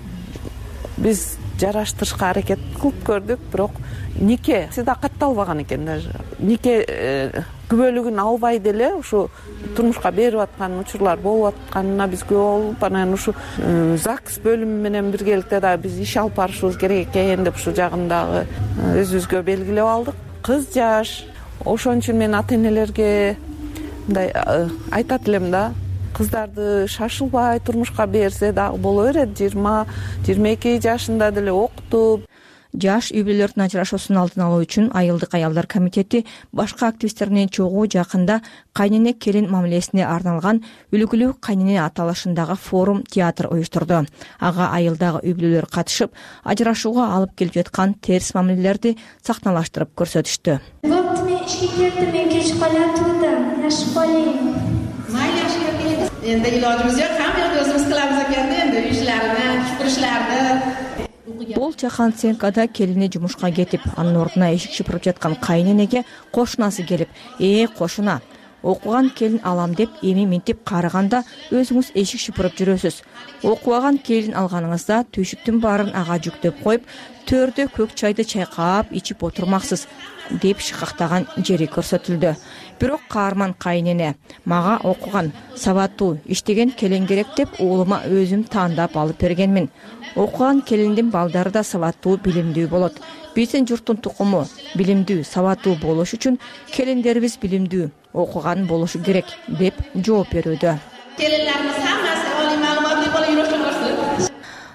биз жараштырышка аракет кылып көрдүк, бирок нике да катталбаган экен. Даже нике күбөлүгүн албай деле ушу турмушка берип аткан учурлар болуп атканына биз күбө болуп, анан ушу ЗАГС бөлүмү менен биргеликте да биз иш алып барышыбыз керек экен деп ушу жагындагы өзүбүзгө белгилеп алдык. Кыз жаш, ошон үчүн мен ата энелерге мындай айтат элем да, кыздарды шашылбай турмушка берсе дагы боло берет. жыйырма жыйырма эки жашында деле окутуп. Жаш үй бүлөлөрдүн ажырашуусун алдын алуу үчүн Айылдык аялдар комитети башка активисттер менен чогуу жакында кайнене келин мамилесине арналган үлгүлүү кайнене аталышындагы форум театр уюштурду. Ага айылдагы үй бүлөлөр катышып, ажырашууга алып келип жаткан терс мамилелерди сахналаштырып көрсөтүштү. Болупту, мен ишке кеттим, мен кеч калатуудам, жашып калайын. Mayli, yashab keling. Endi ilojimiz yo'q, hamma o'zimiz qilamiz ekanda, endi uy ishlarini, supurishlarni. Бул Чахан Сенкада келини жумушка кетип, анын ордуна эшик шыпырып жаткан кайненеге кошунасы келип, "Э, кошуна, окуган келин алам деп эми минтип караганда өзүңүз эшик шыпырып жүрөсүз. Окубаган келин алганыңызда түйшүктүн баарын ага жүктөп коюп, төрдө көк чайды чайкап ичип отурмаксыз" деп шыкактаган жери көрсөтүлдү. Бирок каарман кайнене, "Мага окуган, сабаттуу, иштеген келин керек деп уулума өзүм тандап алып бергенмин. Окуган келиндин балдары да сабаттуу, билимдүү болот. Биздин журттун тукуму билимдүү, сабаттуу болуш үчүн келиндерибиз билимдүү, окуган болушу керек" деп жооп берүүдө. Келинлерimiz hammasi oliy ma'lumotli bo'lib yurishsin.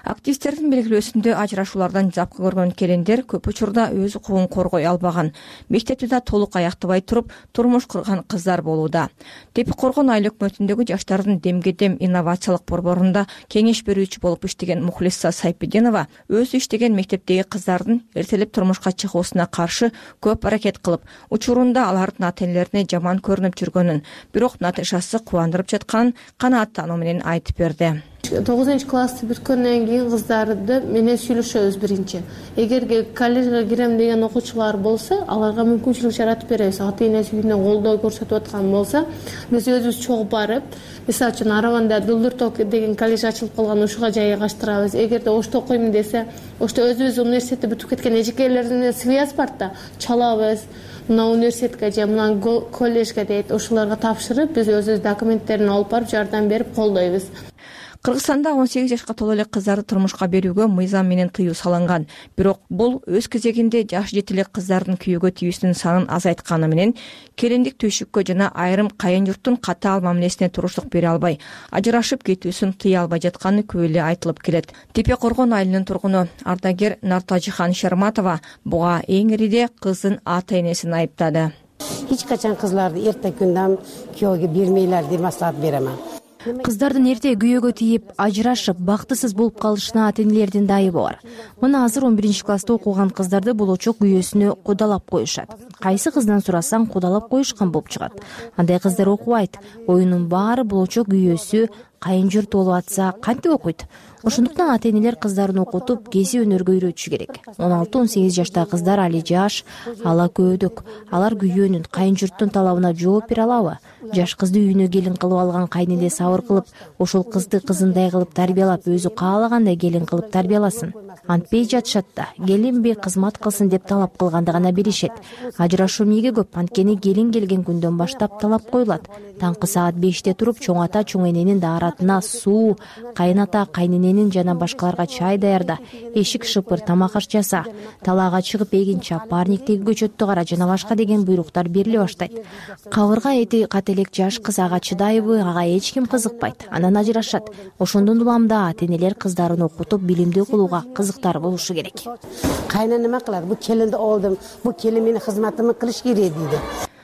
Активисттердин белгилөөсүндө ажырашуулардан запкы көргөн келиндер көп учурда өз укугун коргой албаган, мектепти да толук аяктабай туруп турмуш курган кыздар болууда. Тепи Коргон айыл өкмөтүндөгү жаштардын демге дем инновациялык борборунда кеңеш берүүчү болуп иштеген Мухлиса Сайпиденова өзү иштеген мектептеги кыздардын эртелеп турмушка чыгуусуна каршы көп аракет кылып, учурунда алардын ата-энелерине жаман көрүнүп жүргөнүн, бирок натыйжасы кубандырып жатканын канааттануу менен айтып берди. тогузунчу классты бүткөндөн кийин кыздарды менен сүйлөшөбүз биринчи. Эгерге коллежге кирем деген окуучулар болсо, аларга мүмкүнчүлүк жаратып беребиз. Ата-энеси үйүнөн колдоо көрсөтүп аткан болсо, биз өзүбүз чогуп барып, мисалы үчүн Арабанда Дулдур Ток деген коллеж ачылып калган, ушуга жайгаштырабыз. Эгерде ошто окуйм десе, ошто өзүбүз университетти бүтүп кеткен эжекелеринен связь бар да, чалабыз. Мына университетке же мына коллежге дейт, ошолорго тапшырып, биз өзүбүз документтерин алып барып, жардам берип колдойбуз. Кыргызстанда он сегиз жашка толо элек кыздарды турмушка берүүгө мыйзам менен тыюу салынган. Бирок бул өз кезегинде жаш жетелек кыздардын күйөөгө тийүүсүнүн санын азайтканы менен келиндик түйшүккө жана айрым кайын журттун катаал мамилесине туруштук бере албай, ажырашып кетүүсүн тыя албай жатканы көп эле айтылып келет. Тепе Коргон айылынын тургуну ардагер Нартажихан Шерматова буга эң ириде кыздын ата-энесин айыптады. Эч качан кыздарды эрте күндөн күйөөгө бермейлер деп маслахат беремин. Кыздардын эрте күйөөгө тийип, ажырашып, бактысыз болуп калышына ата-энелердин да айыбы бар. Мына азыр он биринчи класста окуган кыздарды болочок күйөөсүнө кудалап коюшат. Кайсы кыздан сурасаң кудалап коюшкан болуп чыгат. Андай кыздар окубайт. Оюнун баары болочок күйөөсү, кайын журт болуп атса кантип окуйт? Ошондуктан ата-энелер кыздарын окутуп, кесип өнөргө үйрөтүшү керек. он алты он сегиз жаштагы кыздар али жаш, ала көбөдөк. Алар күйөөнүн, кайын журттун талабына жооп бере алабы? Жаш кызды үйүнө келин кылып алган кайын эне сабыр кылып, ошол кызды кызындай кылып тарбиялап, өзү каалагандай келин кылып тарбияласын. Антпей жатышат да, келинби кызмат кылсын деп талап кылганда гана беришет. Ажырашуу эмнеге көп? Анткени келин келген күндөн баштап талап коюлат. Таңкы саат беште туруп, чоң ата чоң эненин дааратына суу, кайын ата кайын эненин жана башкаларга чай даярда, эшик шыпыр, тамак аш жаса, талаага чыгып эгин чап, парниктеги көчөттү кара жана башка деген буйруктар бериле баштайт. Кабырга эти кателек жаш кыз ага чыдайбы, ага эч ким кызыкпайт. Анан ажырашат. Ошондон уламда ата-энелер кыздарын окутуп, билимдүү кылууга кызыктар болушу керек. Кайнан неме кылат? Бу келинди олдум, бу келин менин кызматымды кылыш керек дейди.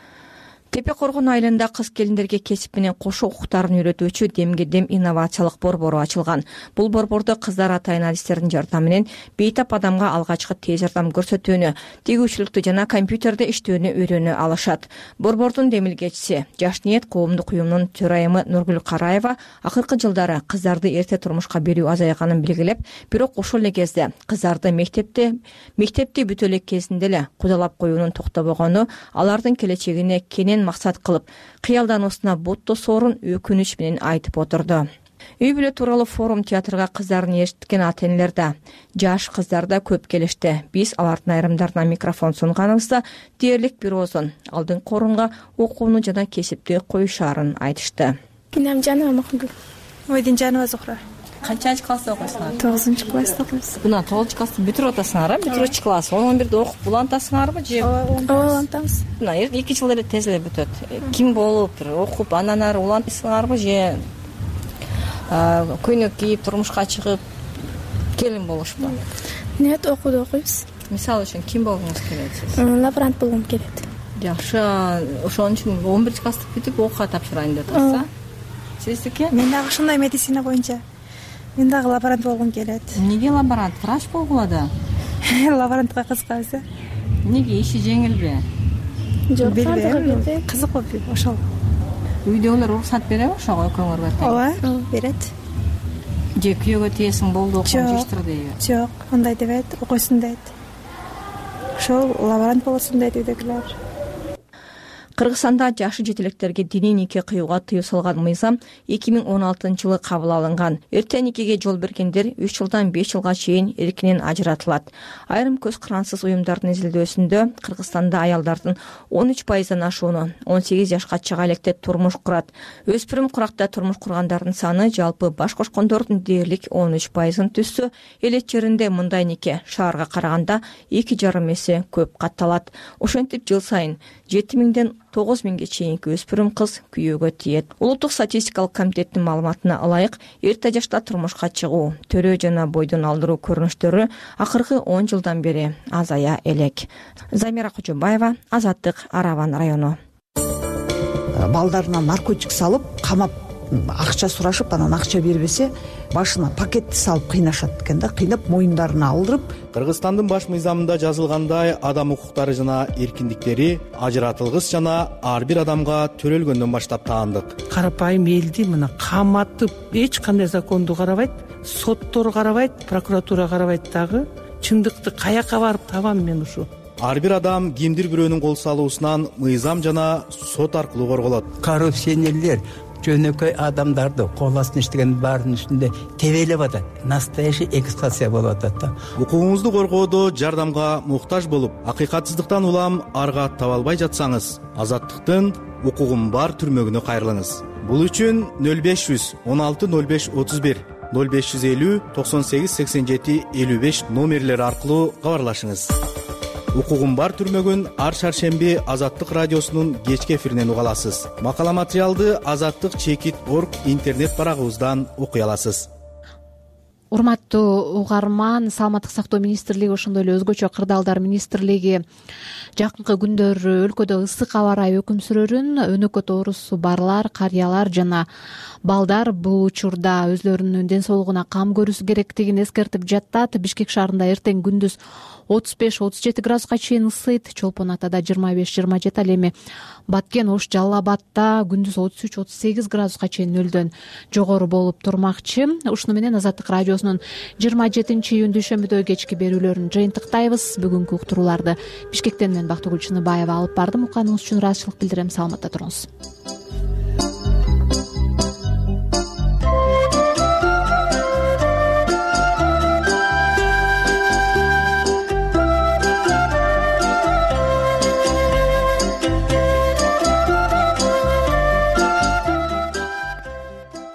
Тепе Коргон айылында кыз келиндерге кесип менен кошо укуктарын үйрөтүүчү демге дем инновациялык борбору ачылган. Бул борбордо кыздар ата-энелердин жардамы менен бейтап адамга алгачкы тез жардам көрсөтүүнү, тигүүчүлүктү жана компьютерде иштөөнү үйрөнө алышат. Борбордун демилгечиси, Жаш ниет коомдук уюмунун төрайымы Нургүл Караева акыркы жылдары кыздарды эрте турмушка берүү азайганын белгилеп, бирок ошол эле кезде кыздарды мектепте мектепти бүтө элек кезинде эле кудалап коюунун токтобогону алардын келечегине кенен максат кылып, кыялдануусуна бут тосоорун өкүнүч менен айтып отурду. Үй бүлө тууралуу форум театрга кыздарын ээрчиткен ата-энелер да, жаш кыздар да көп келишти. Биз алардын айрымдарына микрофон сунганыбызда дээрлик бирөөсүн алдыңкы орунга окууну жана кесипти коюшаарын айтышты. Кинамжанова Махмудова. Ойдинжанова Зухра. Канчанчы класста окуйсуңар? тогузунчу класста окуйбуз. Мына тогузунчу классты бүтүрүп атасыңар, бүтүрүүчү класс. он бирде окуп улантасыңарбы же? Ооба, улантабыз. Мына эки жыл эле тез эле бүтөт. Ким болуп, окуп, анан ары улантасыңарбы же көйнөк кийип, турмушка чыгып, келин болушпу? Нет, окууду окуйбуз. Мисалы үчүн ким болгуңуз келет сиз? Лаборант болгум келет. Жакшы, ошон үчүн он биринчи классты бүтүп окууга тапшырайын деп атасыз. Сиздики? Мен дагы ушундай медицина боюнча. Мен дагы лаборант болгум келет. Эмнеге лаборант? Врач болгула да. Лаборантка кызыгабыз. Эмнеге, иши жеңилби? Жок, билбейм. Кызык ошол. Үйдөгүлөр уруксат береби ошого экөөңөргө? Ооба, берет. Же күйөөгө тиесиң болду, окуп жештир дейби? Жок, андай дебейт, окуйсуң дейт. Ошол лаборант болосуң дейт үйдөгүлөр. Кыргызстанда жашы жетелектерге диний нике кыюуга тыюу салган мыйзам эки миң он алтынчы жылы кабыл алынган. Эрте никеге жол бергендер үч жылдан беш жылга чейин эркинен ажыратылат. Айрым көз карансыз уюмдардын изилдөөсүндө Кыргызстанда аялдардын он үч пайыздан ашууну он сегиз жашка чыга электе турмуш курат. Өспүрүм куракта турмуш кургандардын саны жалпы баш кошкондордун дээрлик он үч пайызын түзсө, эл жеринде мындай нике шаарга караганда эки жарым эсе көп катталат. Ошентип жыл сайын жети миңден тогуз миңге чейинки өспүрүм кыз күйөөгө тиет. Улуттук статистикалык комитеттин маалыматына ылайык, эрте жашта турмушка чыгуу, төрөө жана бойдон алдыруу көрүнүштөрү акыркы он жылдан бери азая элек. Замира Кожобаева, Азаттык, Араван району. Балдарына наркотик салып, камап, акча сурашып, анан акча бербесе, башына пакетти салып кыйнашат экен да, кыйнап моюндарына алдырып. Кыргызстандын баш мыйзамында жазылгандай, адам укуктары жана эркиндиктери ажыратылгыс жана ар бир адамга төрөлгөндөн баштап таандык. Карапайым элди мына каматып, эч кандай законду карабайт, соттор карабайт, прокуратура карабайт дагы. Чындыкты каяка барып табам мен ушу? Ар бир адам кимдир бирөөнүн кол салуусунан мыйзам жана сот аркылуу корголот. Коррупционерлер жөнөкөй адамдарды кол астына иштеген баарынын үстүндө тебелеп атат. Настоящий эксплуатация болуп атат да. Укугуңузду коргоодо жардамга муктаж болуп, акыйкатсыздыктан улам арга таба албай жатсаңыз, Азаттыктын укугум бар түрмөгүнө кайрылыңыз. Бул үчүн нөл беш жүз он алты нөл беш отуз бир, нөл беш жүз элүү токсон сегиз сексен жети элүү беш номерлери аркылуу кабарлашыңыз. Укугум бар түрмөгүн ар шаршемби Азаттык радиосунун кечки эфиринен уга аласыз. Макала материалды азаттык чекит точка орг интернет барагыбыздан окуй аласыз. Урматтуу угарман, Саламаттык сактоо министрлиги ошондой эле өзгөчө кырдаалдар министрлиги жакынкы күндөрү өлкөдө ысык аба ырайы өкүм сүрөрүн, өнөкөт оорусу барлар, карыялар жана балдар бул учурда өзлөрүнүн ден соолугуна кам көрүүсү керектигин эскертип жаттат. Бишкек шаарында эртең күндүз отуз беш отуз жети градуска чейин ысыйт, Чолпон Атада жыйырма беш жыйырма жети, ал эми Баткен, Ош, Жалал Абадта күндүз отуз үч отуз сегиз градуска чейин нөлдөн жогору болуп турмакчы. Ушуну менен Азаттык радиосунун жыйырма жетинчи июнь дүйшөмбүдө кечки берүүлөрүн жыйынтыктайбыз. Бүгүнкү уктурууларды Бишкектен мен Бактыгүл Чыныбаева алып бардым. Укганыңыз үчүн ыраазычылык билдирем. Саламатта туруңуз.